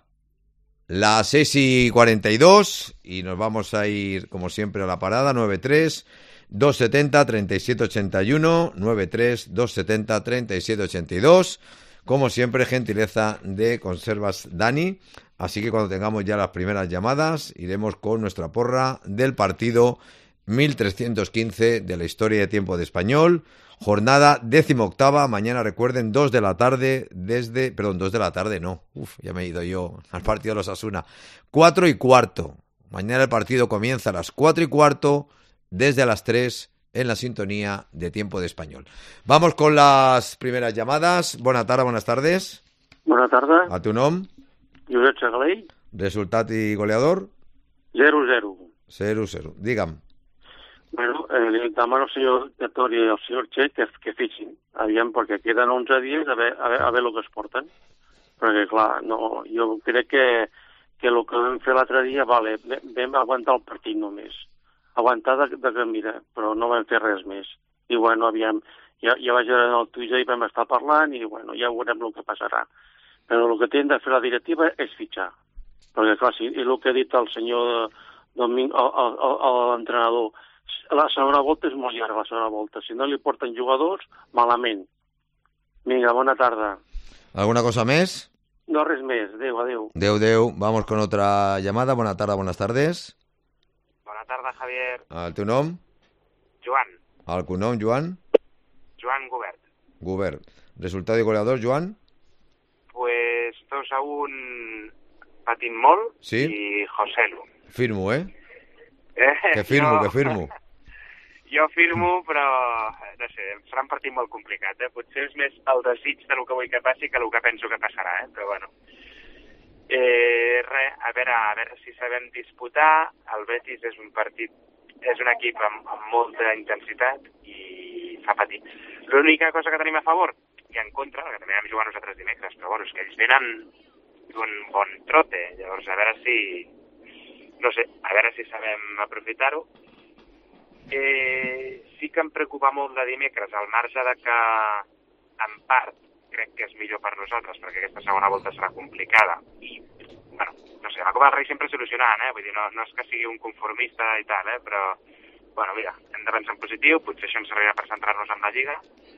Las seis y cuarenta y dos y nos vamos a ir, como siempre, a la parada. Nueve tres dos setenta treinta y siete ochenta y uno, nueve tres dos setenta treinta y siete ochenta y dos. Como siempre, gentileza de Conservas Dani. Así que cuando tengamos ya las primeras llamadas, iremos con nuestra porra del partido mil trescientos quince de la historia de tiempo de Español. Jornada decimoctava. Mañana, recuerden, dos de la tarde desde... Perdón, dos de la tarde, no. Uf, ya me he ido yo al partido de los Osasuna. Cuatro y cuarto. Mañana el partido comienza a las cuatro y cuarto desde las tres en la sintonía de tiempo de Español. Vamos con las primeras llamadas. Buenas tardes, buenas tardes. Bona tarda. A tu nom? Josep Segalell. Resultat i goleador? zero zero. zero zero. Digue'm. Bueno, eh, li demano al senyor Tori i al senyor Che que, que fixin, aviam, perquè queden onze dies a veure, a veure, a veure el que es porten. Perquè, clar, no, jo crec que, que el que vam fer l'altre dia, vale, vam aguantar el partit només. Aguantar de, de que, mira, però no vam fer res més. I, bueno, aviam, ja, ja vaig veure en el Twitter i vam estar parlant i, bueno, ja veurem el que passarà. Però el que tenen de fer la directiva és fitxar. Perquè, clar, sí, i el que ha dit el senyor Domingo, l'entrenador, la segona volta és molt llarga, la segona volta. Si no li porten jugadors, malament. Vinga, bona tarda. ¿Alguna cosa más? No, res més. Adéu, adéu. Deu, deu. Vamos con otra llamada. Buenas tardes, buenas tardes. Bona tarda, Javier. El teu nom? Joan. El cognom, Joan? Joan Gubert. Gubert. Resultado y goleador, Joan? Pues dos a un patint molt sí? i Joselu. Firmo, eh? eh que firmo, jo... que firmo. Jo firmo, però, no sé, serà un partit molt complicat, eh? Potser és més el desig del que vull que passi que el que penso que passarà, eh? Però bueno. Eh, res, a veure, a veure si sabem disputar. El Betis és un partit, és un equip amb, amb molta intensitat i fa patir. L'única cosa que tenim a favor, i en contra, perquè també vam jugar nosaltres dimecres, però bueno, és que ells venen d'un bon trote, llavors a veure si, no sé, a veure si sabem aprofitar-ho. Eh, sí que em preocupa molt de dimecres, al marge de que en part crec que és millor per nosaltres, perquè aquesta segona volta serà complicada. I, bueno, no sé, la Copa del Rei sempre solucionant, eh? Vull dir, no, no és que sigui un conformista i tal, eh? Però, bueno, mira, hem de pensar en positiu, potser això ens servirà per centrar-nos en la Lliga.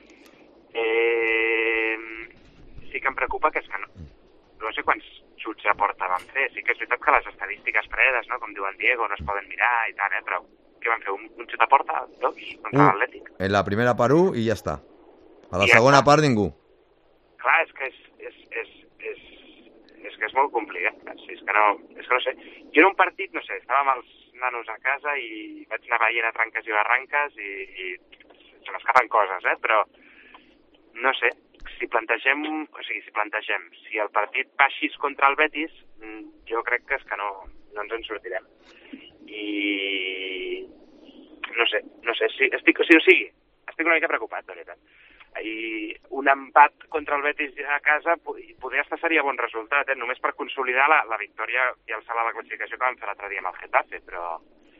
Eh, sí que em preocupa que és que no, no sé quants xuts a porta van fer. Sí que és veritat que les estadístiques fredes, no? Com diu en Diego, no es poden mirar i tal, eh? Però què van fer? Un, un xut a porta? Dos? Contra uh, l'Atlètic? En la primera part u i ja està. A la I segona ja part ningú. Clar, és que és, és, és, és, és que és molt complicat. Sí, és que no, és que no sé. Jo en un partit, no sé, estava amb els nanos a casa i vaig anar veient a tranques i barranques i, i se m'escapen coses, eh? Però no sé, si plantegem, o sigui, si plantegem, si el partit va així contra el Betis, jo crec que és que no, no ens en sortirem. I no sé, no sé, si estic, o sigui, o sigui, estic una mica preocupat, de veritat. I un empat contra el Betis a casa poder estar seria bon resultat, eh? Només per consolidar la, la victòria i alçar la classificació que vam fer l'altre dia amb el Getafe, però...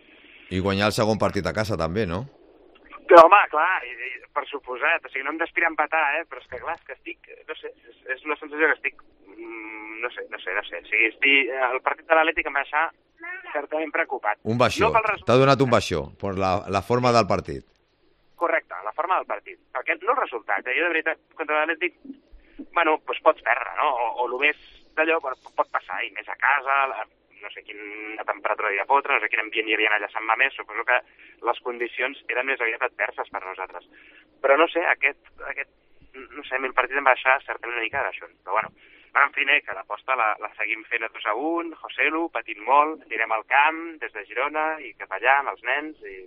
I guanyar el segon partit a casa també, no? Però home, clar, i, i, per suposat, o sigui, no hem d'aspirar a empatar, eh? Però és que clar, és que estic, no sé, és, és una sensació que estic, mm, no sé, no sé, no sé, o sigui, estic, el partit de l'Atlètic em va deixar certament preocupat. Un baixó, no t'ha donat un baixó per la, la forma del partit. Correcte, la forma del partit. Perquè no el resultat, eh? Jo de veritat, contra l'Atlètic, bueno, doncs pots perdre, no? O, o el més d'allò pot passar, i més a casa, la, no sé quina temperatura hi ha fotre, no sé quin ambient hi havia allà a Sant Mamés, suposo que les condicions eren més aviat adverses per nosaltres. Però no sé, aquest, aquest no sé, a mi el partit em va deixar certament una mica d'això. Però bueno, en fi, que l'aposta la, la seguim fent a dos a un, Joselu, patint molt, anirem al camp des de Girona i cap allà amb els nens i...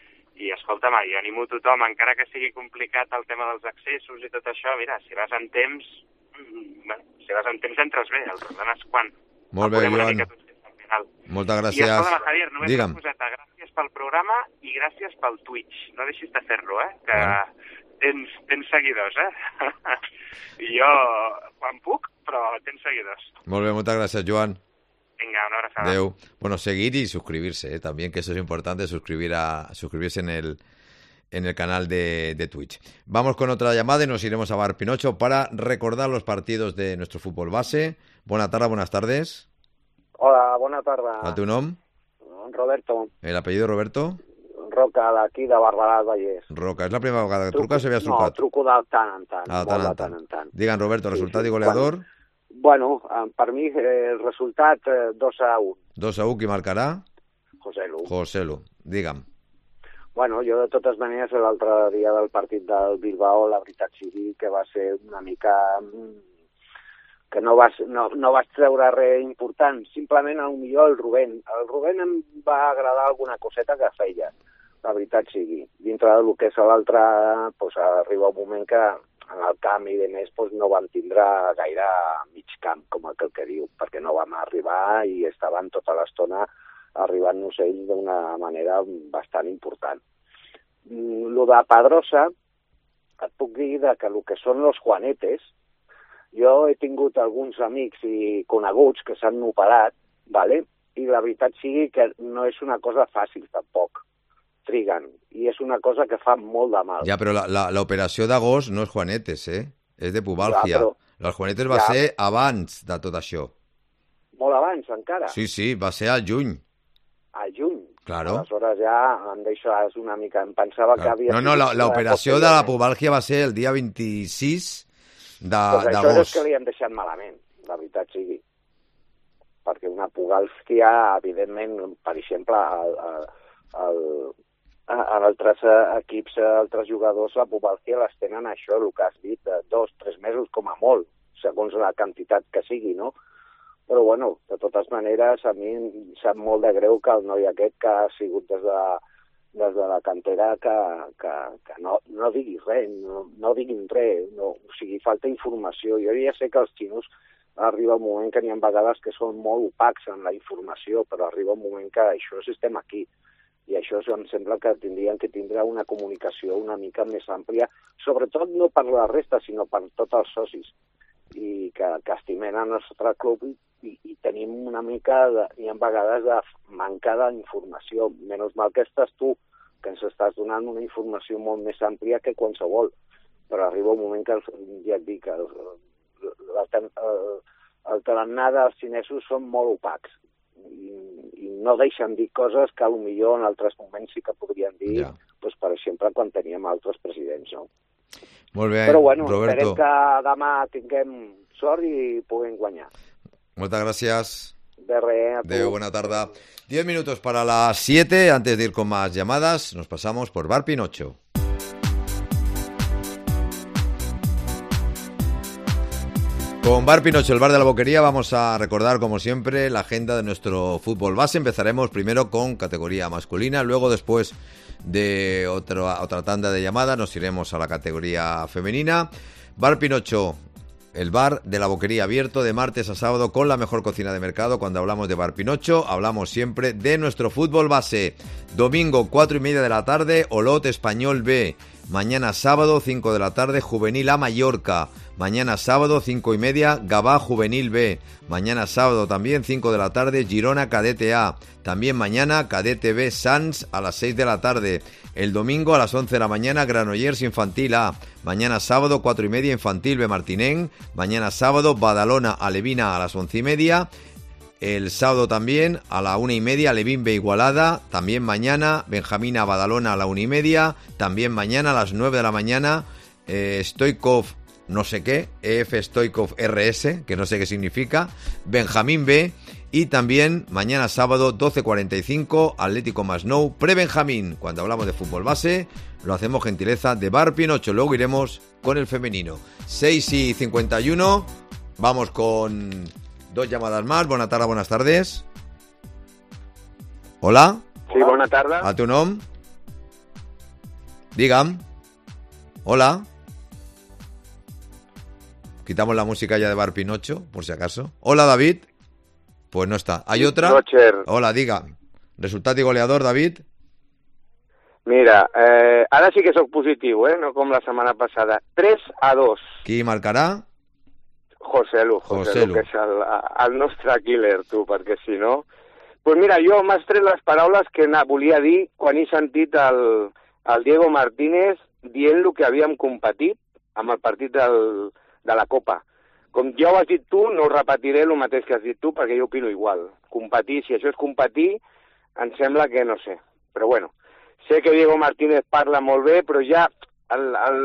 I escolta'm, jo animo tothom, encara que sigui complicat el tema dels accessos i tot això, mira, si vas en temps, bueno, si vas en temps entres bé, el problema és quan. Molt bé, Joan. Moltes gràcies. I escolta'm, Javier, només Digue'm. una coseta, gràcies pel programa i gràcies pel Twitch. No deixis de fer-lo, eh? Que bueno. tens, tens seguidors, eh? I jo, quan puc, però tens seguidors. Molt bé, moltes gràcies, Joan. Venga, una abrazada. Adeu. Bueno, seguir y suscribirse, ¿eh? También, que eso es importante, suscribir a, suscribirse en el, en el canal de, de Twitch. Vamos con otra llamada y nos iremos a Bar Pinocho para recordar los partidos de nuestro fútbol base. Buenas tardes, buenas tardes. Hola, bona tarda. ¿A tu nom? Roberto. ¿El apellido Roberto? Roca, d'aquí de Barberà del Vallès. Roca, és la primera vegada que Truco, truques o havies no, trucat? No, truco de tant en tant. Ah, tant en tant. tant, tant. Digue'm, Roberto, resultat sí, sí. i goleador? Bueno, Bueno, per mi eh, el resultat eh, dos a un. dos a un, qui marcarà? José Lu. José Lu, digue'm. Bueno, jo de totes maneres l'altre dia del partit del Bilbao, la veritat sigui que va ser una mica... que no vas, no, no vas treure res important, simplement el millor el Rubén. El Rubén em va agradar alguna coseta que feia, la veritat sigui. Dintre del que és l'altre, pues, arriba un moment que en el camp i de més doncs, no van tindre gaire mig camp, com aquell que diu, perquè no vam arribar i estaven tota l'estona arribant-nos ells d'una manera bastant important. Lo de Pedrosa, et puc dir que el que són els Juanetes, jo he tingut alguns amics i coneguts que s'han operat, vale? I la veritat sigui que no és una cosa fàcil tampoc. Triguen, i és una cosa que fa molt de mal. Ja, però l'operació d'agost no és Juanetes, eh? És de pubalgia. Ja, però... Els Juanetes va ja. ser abans de tot això. Molt abans, encara? Sí, sí, va ser al juny. Al juny? Claro. Aleshores ja em deixes una mica... Em pensava claro. que havia... No, no, l'operació de la pubalgia va ser el dia vint-i-sis d'agost. Pues això és que li han deixat malament, la veritat sigui. Perquè una pubalgia, evidentment, per exemple, el, el, el, en altres equips, altres jugadors, la pubalgia les tenen això, el que has dit, dos, tres mesos com a molt, segons la quantitat que sigui, no? Però, bueno, de totes maneres, a mi em sap molt de greu que el noi aquest que ha sigut des de, des de la cantera que, que, que no, no digui res, no, no diguin res, no, o sigui, falta informació. Jo ja sé que els xinos arriba un moment que n'hi ha vegades que són molt opacs en la informació, però arriba un moment que això estem aquí. I això em sembla que tindrien que tindre una comunicació una mica més àmplia, sobretot no per la resta, sinó per tots els socis, i que, que estimen el nostre club i, i, i tenim una mica, de, hi ha vegades, de manca d'informació. Menys mal que estàs tu, que ens estàs donant una informació molt més àmplia que qualsevol, però arriba un moment que, ja et dic, el, el, el, el tarannà dels xinesos són molt opacs i, i no deixen dir coses que potser en altres moments sí que podrien dir, ja. Doncs, per exemple, quan teníem altres presidents, no? Molt bé, però bueno, Roberto. Esperem que demà tinguem sort i puguem guanyar. Muchas gracias. De res. Adeu, buena tarde. Diez minutos para las siete. Antes de ir con más llamadas, nos pasamos por Bar Pinocho. Con Bar Pinocho, el bar de la Boquería, vamos a recordar, como siempre, la agenda de nuestro fútbol base. Empezaremos primero con categoría masculina, luego después de otra, otra tanda de llamadas nos iremos a la categoría femenina. Bar Pinocho, el bar de la Boquería, abierto de martes a sábado con la mejor cocina de mercado. Cuando hablamos de Bar Pinocho, hablamos siempre de nuestro fútbol base. Domingo, cuatro y media de la tarde, Olot Español B. Mañana sábado, cinco de la tarde, Juvenil A Mallorca. Mañana sábado, cinco y media, Gabá Juvenil B. Mañana sábado también, cinco de la tarde, Girona Cadete A. También mañana, Cadete B Sans a las seis de la tarde. El domingo a las once de la mañana, Granollers Infantil A. Mañana sábado, cuatro y media, Infantil B Martinén. Mañana sábado, Badalona Alevina a las once y media. El sábado también, a la una y media, Levín B Igualada. También mañana, Benjamina Badalona a la una y media. También mañana, a las nueve de la mañana, eh, Stoikov no sé qué, E F Stoikov R S, que no sé qué significa, Benjamín B. Y también mañana sábado, doce cuarenta y cinco, Atlético Masnou, pre-Benjamín. Cuando hablamos de fútbol base, lo hacemos gentileza de Bar Pinocho. Luego iremos con el femenino. seis y cincuenta y uno, vamos con dos llamadas más. Buenas tardes, buenas tardes. Hola. Sí, buenas tardes. A tu nom. Digam. Hola. Quitamos la música ya de Bar Pinocho, por si acaso. Hola, David. Pues no está. ¿Hay otra? Roger. Hola, diga. Resultat i goleador, David? Mira, eh, ara sí que sóc positiu, eh? No com la setmana passada. tres a dos. Qui marcarà? José Lu, José, José Lu, Lu, que és el, el nostre killer, tu, perquè si no... Pues mira, jo m'has tret les paraules que volia dir quan he sentit el, el Diego Martínez dient el que havíem competit amb el partit del, de la Copa. Com ja ho has dit tu, no repetiré el mateix que has dit tu, perquè jo opino igual. Competir, si això és competir, em sembla que no sé. Però bueno, sé que Diego Martínez parla molt bé, però ja el, el,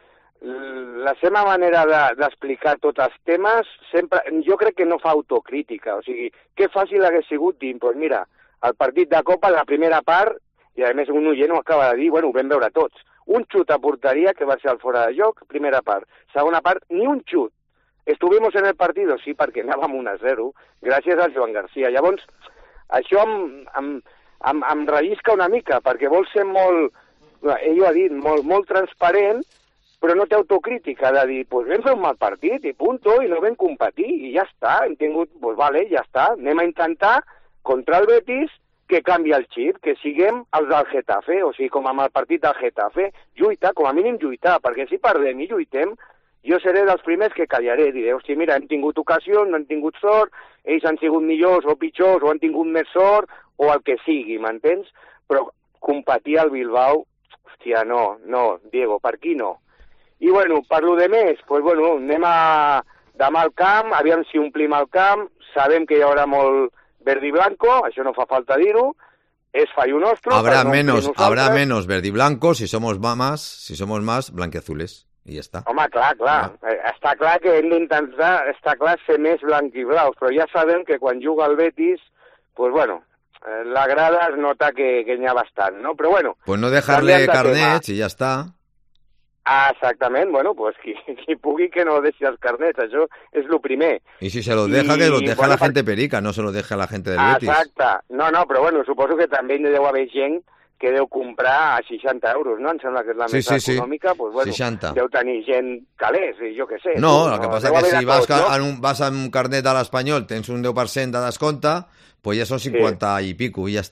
la seva manera d'explicar de, tots els temes, sempre, jo crec que no fa autocrítica. O sigui, que fàcil hagués sigut dir, doncs mira, el partit de Copa, la primera part, i a més un oient ho acaba de dir, bueno, ho vam veure tots. Un xut a porteria, que va ser el fora de joc, primera part. Segona part, ni un xut. Estuvimos en el partido, sí, perquè anàvem un a zero, gràcies al Joan García. Llavors, això em, em, em, em rellisca una mica, perquè vol ser molt, ell ho ha dit, molt, molt transparent, però no té autocrítica de dir, pues vam fer un mal partit i punto, i no vam competir, i ja està, hem tingut, pues vale, ja està, anem a intentar contra el Betis que canvi el xip, que siguem els del Getafe, o sigui, com amb el partit del Getafe, lluitar, com a mínim lluitar, perquè si perdem i lluitem, jo seré dels primers que callaré, diré, hosti, mira, hem tingut ocasió, no hem tingut sort, ells han sigut millors o pitjors, o han tingut més sort, o el que sigui, m'entens? Però competir al Bilbao, hòstia, no, no, Diego, per aquí no. I bueno, per lo de més, pues bueno, anem a demà al camp, aviam si omplim el camp, sabem que hi haurà molt verd i blanco, això no fa falta dir-ho, és fallo nostre. Habrá no menos, habrá menos verde y blanco, si somos más, si somos más blanquiazules. I ja està. Home, clar, clar. Ah. Està clar que hem d'intentar, està clar, ser més blanc i blaus, però ja sabem que quan juga el Betis, pues bueno, la grada es nota que, que n'hi ha bastant, no? Però bueno... Pues no dejarle carnets i ja està. Ah, exactament, bueno, pues qui, qui pugui que no deixi els carnets, això és el primer. Y si se los deja, I, que los deja bueno, la gente perica, no se los deja la gente del Betis. Exacte. No, no, però bueno, suposo que també hi deu haver gent que deu comprar a seixanta euros, no? Em sembla que és la sí, més sí, econòmica, sí. pues bueno, seixanta. Deu tenir gent calés, i jo què sé. No, tu, el que no, passa que si vas, tot, no? a un, vas a un carnet a l'Espanyol, tens un deu per cent de descompte, pues ja són cinquanta sí. i pico, i ja està.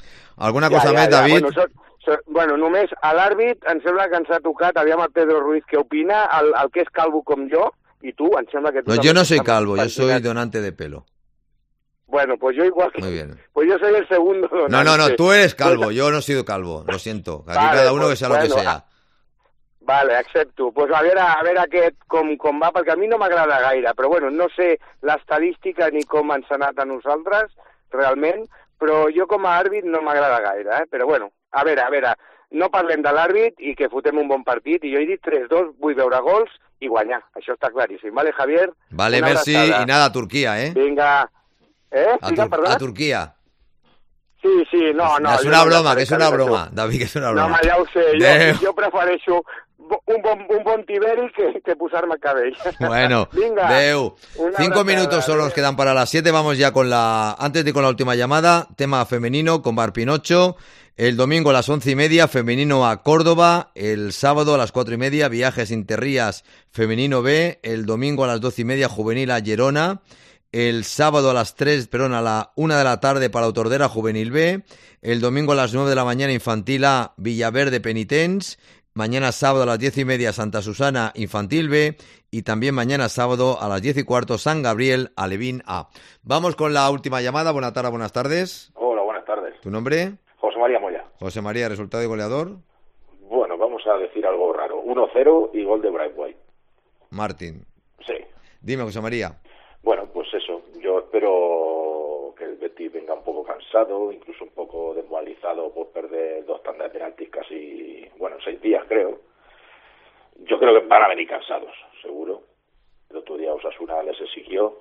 Alguna Ja, cosa ja, més, ja. David? Bueno, so, so, bueno, només a l'àrbit em sembla que ens ha tocat, aviam el Pedro Ruiz què opina, el, el que és calvo com jo, i tu, em sembla que tu... No, també yo no estàs soy calvo, yo soy pentinat. donante de pelo. Bueno, pues yo igual que... Muy bien. Pues yo soy el segundo donante. No, no, no, tú eres calvo, Pues- yo no he sido calvo, lo siento. Aquí Vale, cada uno pues, que sea lo bueno, que sea. Vale, accepto. Pues a veure, a veure aquest com, com va, perquè a mi no m'agrada gaire, però bueno, no sé l'estadística ni com ens ha anat a nosaltres, realment, però jo com a àrbit no m'agrada gaire, eh? Però bueno, a veure, a veure, no parlem de l'àrbit i que fotem un bon partit, i jo he dit tres dos, vull veure gols i guanyar, això està claríssim. Vale, Javier? Vale, Una Messi abraçada. y nada, Turquía, ¿eh? Vinga. Eh? A, Diga, Tur- perdona? a Turquía. Sí, sí, no, no. es jo una no broma, me que es una parece broma, això. David, que es una No, broma. home, ja ho sé, Adéu. jo, jo prefereixo bo- un bon, un bon tiberi que, que posar-me cabell. Bueno, Vinga. Deu. Una Cinco abraçada, minutos solo nos quedan para las siete. Vamos ya con la... Antes de ir con la última llamada, tema femenino con Bar Pinocho. El domingo a las once y media, femenino a Córdoba. El sábado a las cuatro y media, Viajes Interrías, femenino B. El domingo a las doce y media, juvenil a Gerona. El sábado a las tres, perdón, a la una de la tarde para Tordera, juvenil B. El domingo a las nueve de la mañana, infantil A, Villaverde Penitents. Mañana sábado a las diez y media, Santa Susana, infantil B. Y también mañana sábado a las diez y cuarto, San Gabriel, Alevín A. Vamos con la última llamada. Buenas tardes, buenas tardes. Hola, buenas tardes. ¿Tu nombre? José María Moya. José María, resultado y goleador. Bueno, vamos a decir algo raro. uno cero y gol de Bright White. Martín. Sí. Dime, José María. Bueno, pues eso. Yo espero que el Betis venga un poco cansado, incluso un poco desmoralizado por perder dos tandas de penaltis casi, bueno, seis días creo. Yo creo que van a venir cansados, seguro. El otro día Osasuna les exigió.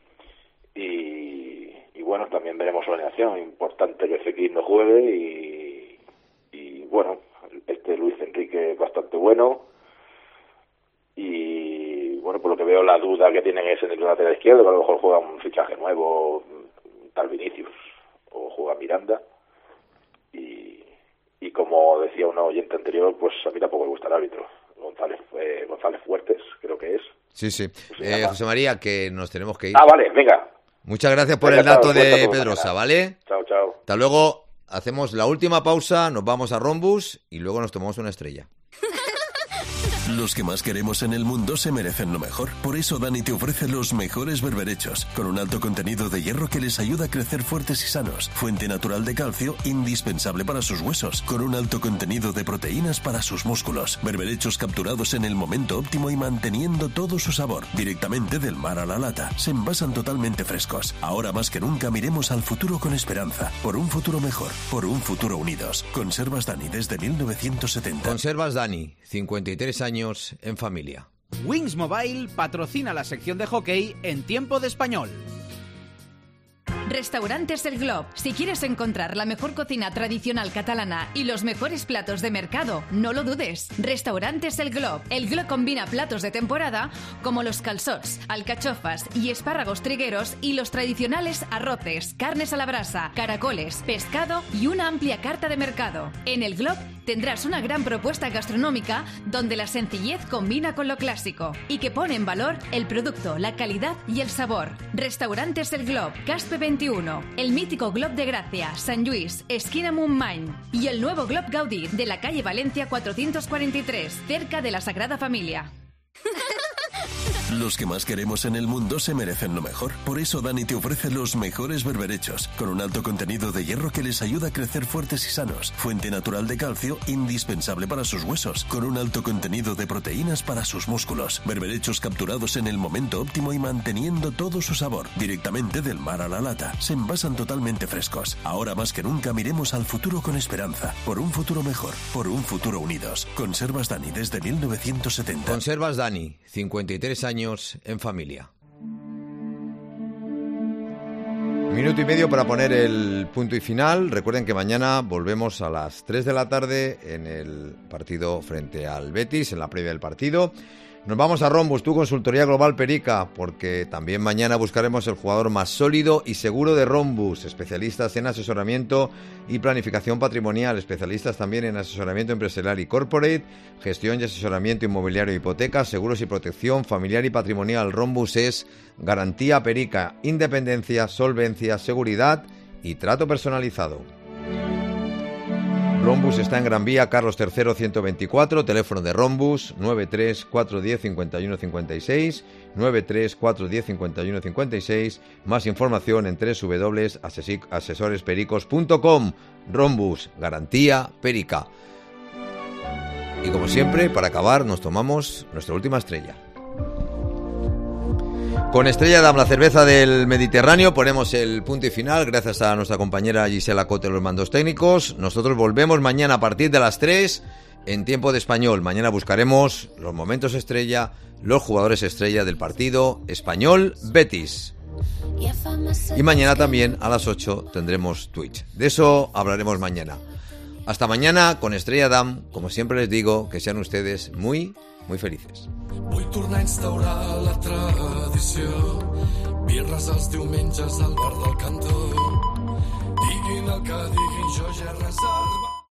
Y, y bueno, también veremos su alineación. Importante que Fekir no juegue y, y bueno, este Luis Enrique es bastante bueno. Y bueno, por lo que veo la duda que tienen es en el lateral izquierdo, que a lo mejor juega un fichaje nuevo, tal Vinicius, o juega Miranda. Y, y como decía un oyente anterior, pues a mí tampoco me gusta el árbitro. González, eh, González Fuertes, creo que es. Sí, sí. Eh, José María, que nos tenemos que ir. Ah, vale, venga. Muchas gracias por Venga, el dato chao, suerte de por Pedrosa, mañana. ¿vale? Chao, chao. Hasta luego. Hacemos la última pausa, nos vamos a Rombus y luego nos tomamos una estrella. Los que más queremos en el mundo se merecen lo mejor. Por eso Dani te ofrece los mejores berberechos, con un alto contenido de hierro que les ayuda a crecer fuertes y sanos. Fuente natural de calcio, indispensable para sus huesos, con un alto contenido de proteínas para sus músculos. Berberechos capturados en el momento óptimo y manteniendo todo su sabor. Directamente del mar a la lata. Se envasan totalmente frescos. Ahora más que nunca miremos al futuro con esperanza. Por un futuro mejor. Por un futuro unidos. Conservas Dani desde mil novecientos setenta. Conservas Dani, cincuenta y tres años en familia. Wings Mobile patrocina la sección de hockey en Tiempo de Español. Restaurantes El Glob. Si quieres encontrar la mejor cocina tradicional catalana y los mejores platos de mercado, no lo dudes. Restaurantes El Glob. El Glob combina platos de temporada como los calçots, alcachofas y espárragos trigueros y los tradicionales arroces, carnes a la brasa, caracoles, pescado y una amplia carta de mercado. En El Glob tendrás una gran propuesta gastronómica donde la sencillez combina con lo clásico y que pone en valor el producto, la calidad y el sabor. Restaurantes El Glob, Caspe veintiuno, el mítico Glob de Gracia, San Luis, esquina Montmany y el nuevo Glob Gaudí de la calle Valencia cuatrocientos cuarenta y tres, cerca de la Sagrada Familia. Los que más queremos en el mundo se merecen lo mejor. Por eso Dani te ofrece los mejores berberechos, con un alto contenido de hierro que les ayuda a crecer fuertes y sanos. Fuente natural de calcio, indispensable para sus huesos, con un alto contenido de proteínas para sus músculos. Berberechos capturados en el momento óptimo y manteniendo todo su sabor. Directamente del mar a la lata. Se envasan totalmente frescos. Ahora más que nunca miremos al futuro con esperanza. Por un futuro mejor. Por un futuro unidos. Conservas Dani desde mil novecientos setenta. Conservas Dani, cincuenta y tres años en familia. Minuto y medio para poner el punto y final. Recuerden que mañana volvemos a las tres de la tarde en el partido frente al Betis, en la previa del partido. Nos vamos a Rombus, tu consultoría global Perica, porque también mañana buscaremos el jugador más sólido y seguro de Rombus, especialistas en asesoramiento y planificación patrimonial, especialistas también en asesoramiento empresarial y corporate, gestión y asesoramiento inmobiliario, hipotecas, seguros y protección familiar y patrimonial. Rombus es garantía Perica, independencia, solvencia, seguridad y trato personalizado. Rombus está en Gran Vía, Carlos tercero, ciento veinticuatro, teléfono de Rombus nueve tres cuatro uno cero cinco uno cinco seis, nueve tres cuatro uno cero cinco uno cinco seis, más información en doble u doble u doble u punto asesores pericos punto com. Rombus, garantía perica. Y como siempre, para acabar, nos tomamos nuestra última estrella. Con Estrella Damm, la cerveza del Mediterráneo, ponemos el punto y final, gracias a nuestra compañera Gisela Cote, los mandos técnicos. Nosotros volvemos mañana a partir de las tres en Tiempo de Español. Mañana buscaremos los momentos estrella, los jugadores estrella del partido Español-Betis. Y mañana también a las ocho tendremos Twitch. De eso hablaremos mañana. Hasta mañana con Estrella Damm. Como siempre les digo, que sean ustedes muy, muy felices. Vull tornar a instaurar la tradició, birres els diumenges al bar del cantó. Diguin el que diguin, jo ja he resat.